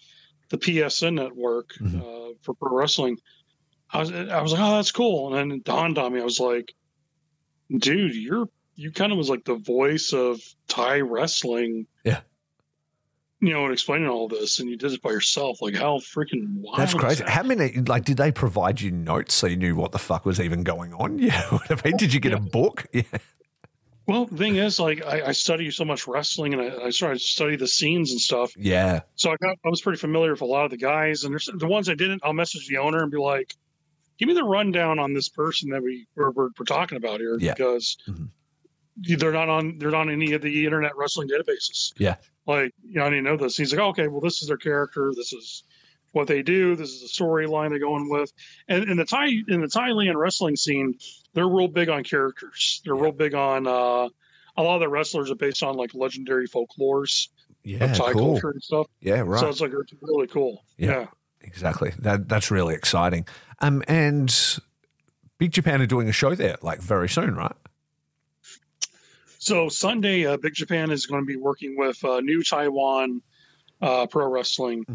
PSN network for pro wrestling, I was like, oh, that's cool. And then it dawned on me, I was like, dude, you kind of was like the voice of Thai wrestling. Yeah. And explaining all this, and you did it by yourself. Like, how freaking wild! That's crazy. That? How many? Like, did they provide you notes so you knew what the fuck was even going on? Yeah. What I mean, did you get a book? Yeah. Well, the thing is, like, I study so much wrestling, and I started to study the scenes and stuff. Yeah. So I was pretty familiar with a lot of the guys, and there's the ones I didn't. I'll message the owner and be like, "Give me the rundown on this person that we're talking about here," because they're not on any of the internet wrestling databases. Yeah. Like, I didn't know this. He's like, okay, well, this is their character. This is what they do. This is the storyline they're going with. And in the Thailand wrestling scene, they're real big on characters. They're real big on a lot of the wrestlers are based on like legendary folklores of Thai culture and stuff. Yeah, right. So it's like it's really cool. Yeah. exactly. That's really exciting. And Big Japan are doing a show there like very soon, right? So Sunday, Big Japan is going to be working with New Taiwan Pro Wrestling.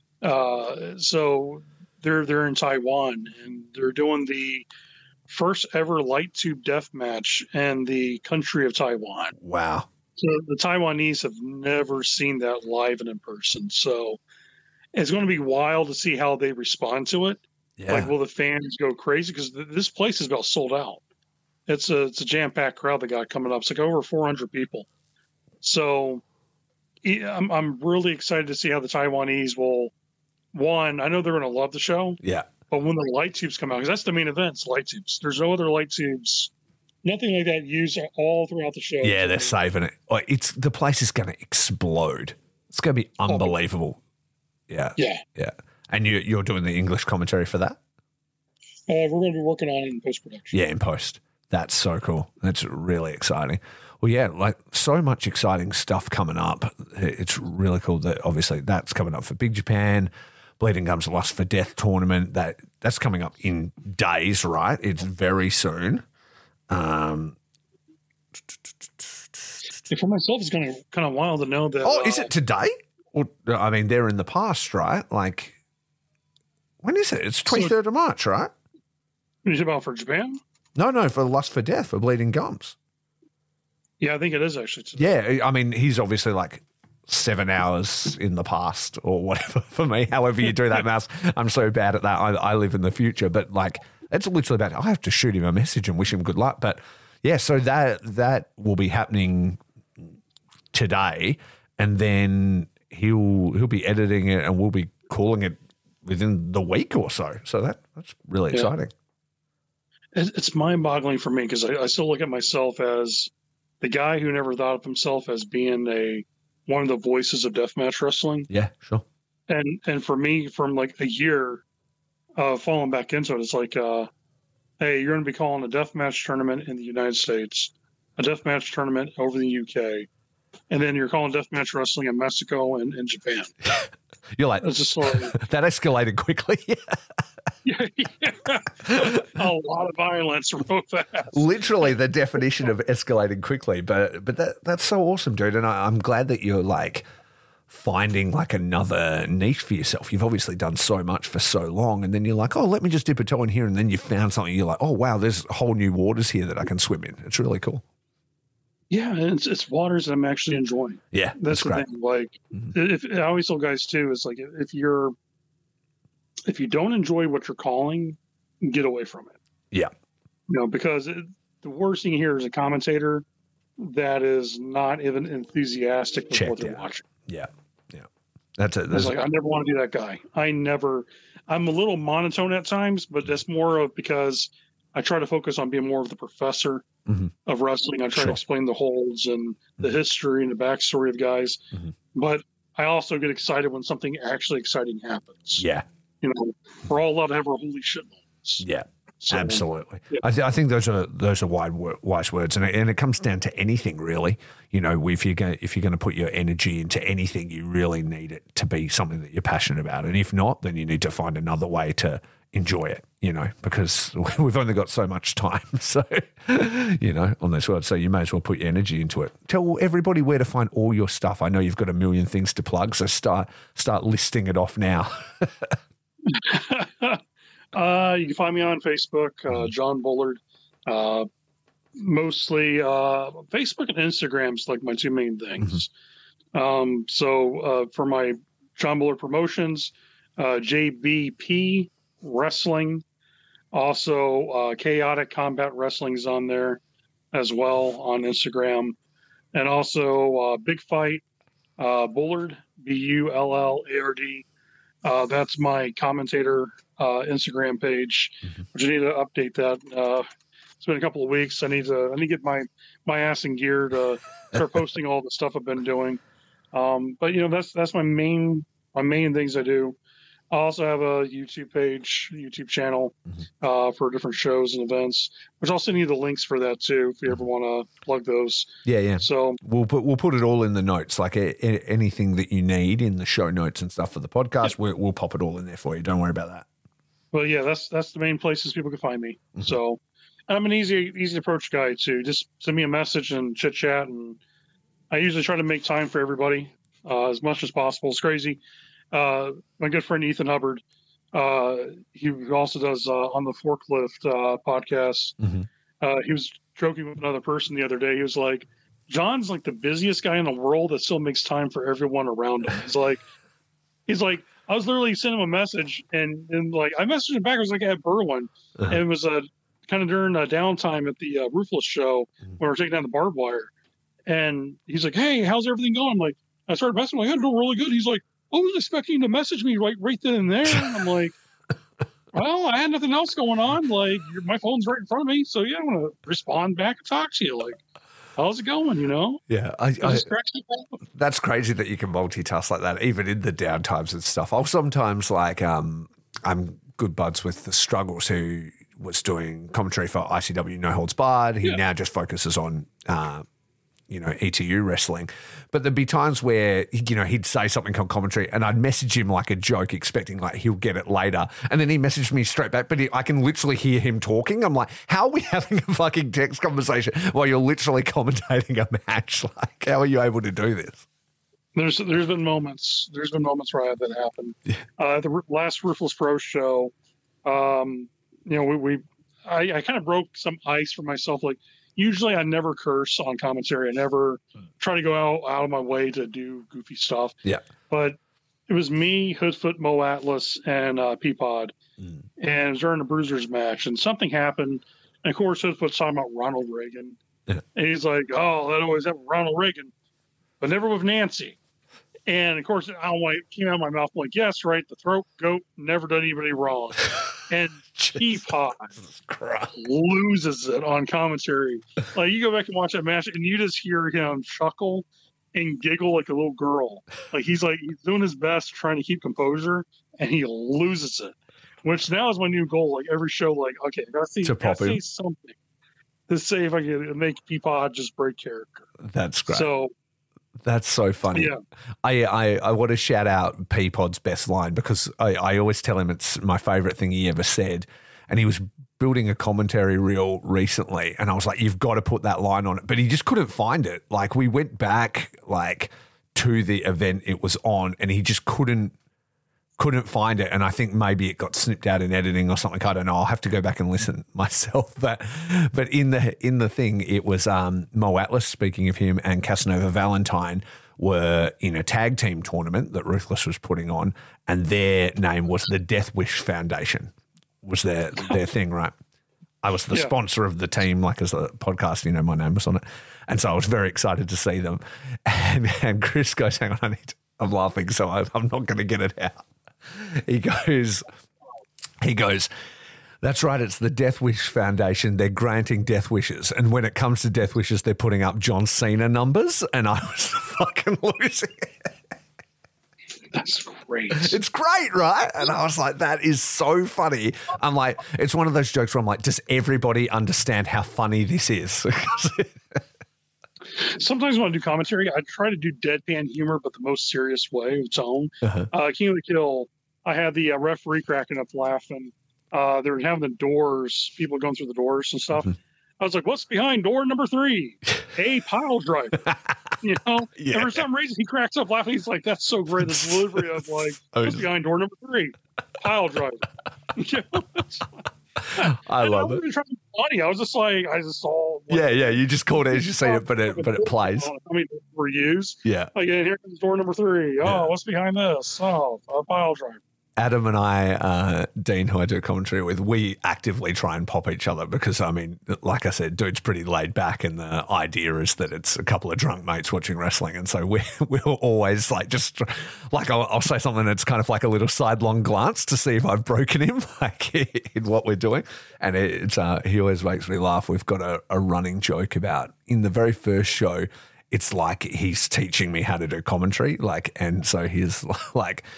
So they're in Taiwan, and they're doing the first ever light tube death match in the country of Taiwan. Wow. So the Taiwanese have never seen that live and in person. So it's going to be wild to see how they respond to it. Yeah. Like, will the fans go crazy? Because this place is about sold out. It's a jam-packed crowd they got coming up. It's like over 400 people. So I'm really excited to see how the Taiwanese will. One, I know they're going to love the show. Yeah. But when the light tubes come out, because that's the main event, it's light tubes. There's no other light tubes, nothing like that used all throughout the show. Yeah, they're saving it. The place is going to explode. It's going to be unbelievable. Yeah. And you're doing the English commentary for that? We're going to be working on it in post-production. Yeah, in post. That's so cool. That's really exciting. Well, yeah, like so much exciting stuff coming up. It's really cool that obviously that's coming up for Big Japan. Bleeding Gums Lust for Death tournament. That's coming up in days, right? It's very soon. For myself, it's kind of wild to know that. Oh, is it today? Or, I mean, they're in the past, right? Like, when is it? It's 23rd of March, right? Is it about for Japan? No, for Lust for Death, for Bleeding Gums. Yeah, I think it is actually today. Yeah, I mean, he's obviously like 7 hours in the past or whatever for me, however you do that math. I'm so bad at that. I live in the future, but like it's literally about, I have to shoot him a message and wish him good luck. But yeah, so that will be happening today, and then he'll be editing it and we'll be calling it within the week or so. So that's really exciting. It's mind-boggling for me because I still look at myself as the guy who never thought of himself as being one of the voices of deathmatch wrestling. Yeah, sure. And for me, from like a year falling back into it, it's like, hey, you're going to be calling a deathmatch tournament in the United States, a deathmatch tournament over the UK, and then you're calling deathmatch wrestling in Mexico and Japan. You're like, it's just like, that escalated quickly. A lot of violence real fast. Literally the definition of escalating quickly. But that's so awesome, dude. And I'm glad that you're like finding like another niche for yourself. You've obviously done so much for so long, and then you're like, oh, let me just dip a toe in here, and then you found something. You're like, oh wow, there's whole new waters here that I can swim in. It's really cool. Yeah, it's waters that I'm actually enjoying. Yeah, that's the great. thing. Like, if I always tell guys too, is like if you don't enjoy what you're calling, get away from it. Yeah, because the worst thing here is a commentator that is not even enthusiastic with what they're watching. Yeah. That's it. It's like, I never want to be that guy. I'm a little monotone at times, but that's more of because I try to focus on being more of the professor of wrestling. I try to explain the holds and the history and the backstory of guys. But I also get excited when something actually exciting happens. Yeah. We're all allowed to have our holy shit moments. Yeah. So, absolutely. Yeah. I think those are wise words, and it comes down to anything really. If you're going to put your energy into anything, you really need it to be something that you're passionate about, and if not, then you need to find another way to enjoy it. Because we've only got so much time, so on this world, so you may as well put your energy into it. Tell everybody where to find all your stuff. I know you've got a million things to plug, so start listing it off now. You can find me on Facebook, John Bullard. Mostly Facebook and Instagram's like my two main things. So for my John Bullard Promotions, JBP Wrestling, also Chaotic Combat Wrestling's on there as well on Instagram, and also Big Fight Bullard, BULLARD. That's my commentator Instagram page, which I need to update that. It's been a couple of weeks. I need to get my ass in gear to start posting all the stuff I've been doing. But that's my main things I do. I also have a YouTube channel for different shows and events, which I'll send you the links for that too if you ever want to plug those. Yeah. So we'll put it all in the notes, like anything that you need in the show notes and stuff for the podcast. We'll pop it all in there for you. Don't worry about that. Well, yeah, that's the main places people can find me. So, and I'm an easy approach guy too. Just send me a message and chit chat, and I usually try to make time for everybody as much as possible. It's crazy. My good friend Ethan Hubbard, he also does on the Forklift podcast. He was joking with another person the other day. He was like, John's like the busiest guy in the world that still makes time for everyone around him. He's like, I was literally sending him a message and like I messaged him back. I was like at Berwyn, and it was kind of during downtime at the Ruthless show when we were taking down the barbed wire. And he's like, hey, how's everything going? I'm like, I started messaging, like, I'm doing really good. He's like, I was expecting to message me right then and there. And I'm like, well, I had nothing else going on. Like, my phone's right in front of me. So, yeah, I'm going to respond back and talk to you. Like, how's it going, you know? Yeah. That's crazy that you can multitask like that, even in the downtimes and stuff. I'll sometimes, like, I'm good buds with the Struggles, who was doing commentary for ICW No Holds Barred. He now just focuses on ETU wrestling. But there'd be times where, he'd say something on commentary and I'd message him like a joke, expecting like he'll get it later. And then he messaged me straight back, but I can literally hear him talking. I'm like, how are we having a fucking text conversation while you're literally commentating a match? Like, how are you able to do this? There's been moments where I had that happen. The last Ruthless Pro show, I kind of broke some ice for myself. Like, usually I never curse on commentary. I never try to go out of my way to do goofy stuff. Yeah. But it was me, Hoodfoot, Mo Atlas, and Peapod. And it was during the Bruisers match. And something happened. And, of course, Hoodfoot's talking about Ronald Reagan. Yeah. And he's like, oh, that always happened with Ronald Reagan, but never with Nancy. And, of course, I don't want it came out of my mouth. I'm like, yes, right, the throat goat never done anybody wrong. And Peapod loses it on commentary. Like, you go back and watch that match, and you just hear him chuckle and giggle like a little girl. Like, he's doing his best trying to keep composure, and he loses it. Which now is my new goal. Like, every show, like, okay, I gotta say something to say if I can make Peapod just break character. That's great. So that's so funny. Yeah. I want to shout out Peapod's best line, because I always tell him it's my favorite thing he ever said. And he was building a commentary reel recently, and I was like, you've got to put that line on it. But he just couldn't find it. Like, we went back to the event it was on, and he just couldn't find it. And I think maybe it got snipped out in editing or something. I don't know. I'll have to go back and listen myself. But in the thing, it was Mo Atlas, speaking of him, and Casanova Valentine were in a tag team tournament that Ruthless was putting on, and their name was the Death Wish Foundation, was their thing, right? I was the sponsor of the team, like as a podcast, my name was on it. And so I was very excited to see them. And Chris goes, hang on, I'm laughing, so I'm not going to get it out. He goes, that's right, it's the Death Wish Foundation. They're granting death wishes. And when it comes to death wishes, they're putting up John Cena numbers. And I was fucking losing it. That's great. It's great, right? And I was like, that is so funny. I'm like, it's one of those jokes where I'm like, does everybody understand how funny this is? Sometimes when I do commentary, I try to do deadpan humor, but the most serious way of its own. King of the Kill, I had the referee cracking up laughing. They were having the doors, people going through the doors and stuff. I was like, what's behind door number 3? A pile driver. And for some reason, he cracks up laughing. He's like, that's so great. The delivery of like, what's behind door number 3? Pile driver. I love it. I wasn't trying to be funny. I was just like, I just saw. You just called it as you see it, but it plays. I mean, we're used. Yeah. Like, here comes door number 3. Oh, what's behind this? Oh, a pile driver. Adam and I, Dean, who I do commentary with, we actively try and pop each other because, I mean, like I said, dude's pretty laid back, and the idea is that it's a couple of drunk mates watching wrestling. And so we're always like, just like, I'll say something that's kind of like a little sidelong glance to see if I've broken him, like in what we're doing. And it's he always makes me laugh. We've got a running joke about in the very first show, it's like he's teaching me how to do commentary. Like, and so he's like,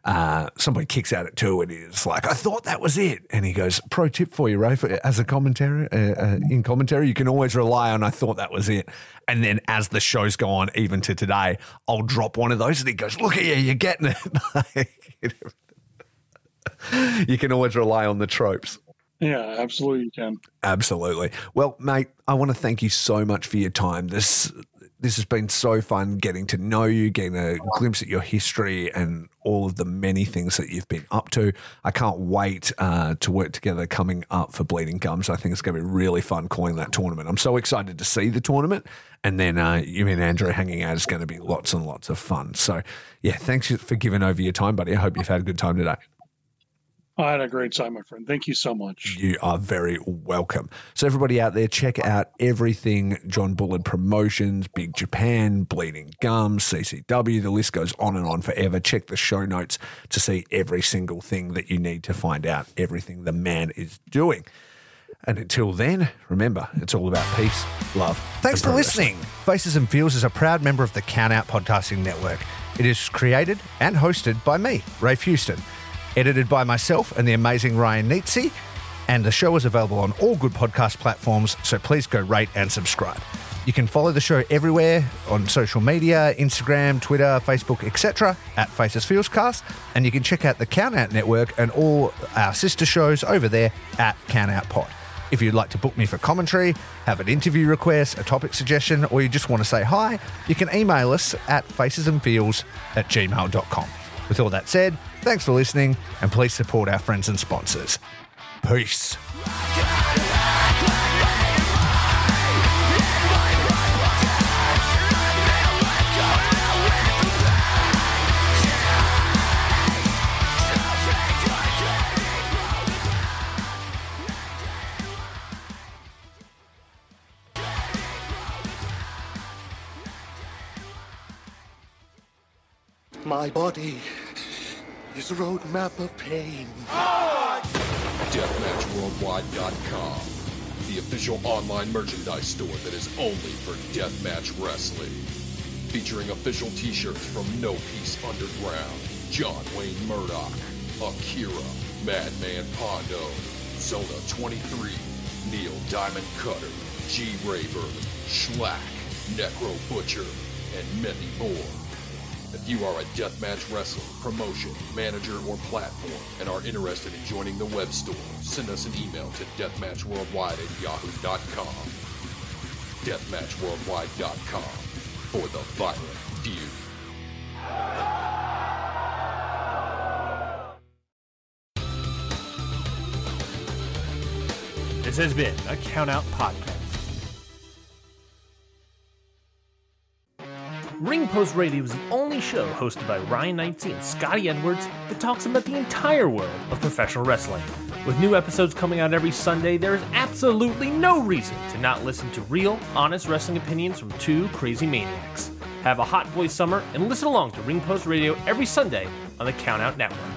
somebody kicks out at 2 and he's like, I thought that was it. And he goes, pro tip for you, Rafe, as a commentary, in commentary, you can always rely on I thought that was it. And then as the shows go on, even to today, I'll drop one of those and he goes, look at you, you're getting it. You can always rely on the tropes. Yeah, absolutely you can. Absolutely. Well, mate, I want to thank you so much for your time. This has been so fun getting to know you, getting a glimpse at your history and all of the many things that you've been up to. I can't wait to work together coming up for Bleeding Gums. I think it's going to be really fun calling that tournament. I'm so excited to see the tournament. And then you and Andrew hanging out is going to be lots and lots of fun. So, yeah, thanks for giving over your time, buddy. I hope you've had a good time today. I had a great time, my friend. Thank you so much. You are very welcome. So everybody out there, check out everything John Bullard Promotions, Big Japan, Bleeding Gums, CCW. The list goes on and on forever. Check the show notes to see every single thing that you need to find out everything the man is doing. And until then, remember, it's all about peace, love. Thanks for listening. Faces and Feels is a proud member of the Count Out Podcasting Network. It is created and hosted by me, Rafe Houston. Edited by myself and the amazing Ryan Nietzsche, and the show is available on all good podcast platforms, so please go rate and subscribe. You can follow the show everywhere on social media, Instagram, Twitter, Facebook, etc. at Faces Feels Cast, and you can check out the Count Out Network and all our sister shows over there at Count Out Pod. If you'd like to book me for commentary, have an interview request, a topic suggestion, or you just want to say hi, you can email us at facesandfeels@gmail.com. With all that said, thanks for listening, and please support our friends and sponsors. Peace. My body is a roadmap of pain. DeathmatchWorldwide.com, the official online merchandise store that is only for deathmatch wrestling. Featuring official t-shirts from No Peace Underground, John Wayne Murdoch, Akira, Madman Pondo, Zona 23, Neil Diamond Cutter, G. Rayburn, Schlack, Necro Butcher, and many more. If you are a deathmatch wrestler, promotion, manager, or platform and are interested in joining the web store, send us an email to deathmatchworldwide@yahoo.com. Deathmatchworldwide.com for the violent feud. This has been a Count Out Podcast. Ring Post Radio is the only show hosted by Ryan Knightsey and Scotty Edwards that talks about the entire world of professional wrestling. With new episodes coming out every Sunday, there is absolutely no reason to not listen to real, honest wrestling opinions from two crazy maniacs. Have a hot boy summer and listen along to Ring Post Radio every Sunday on the Count Out Network.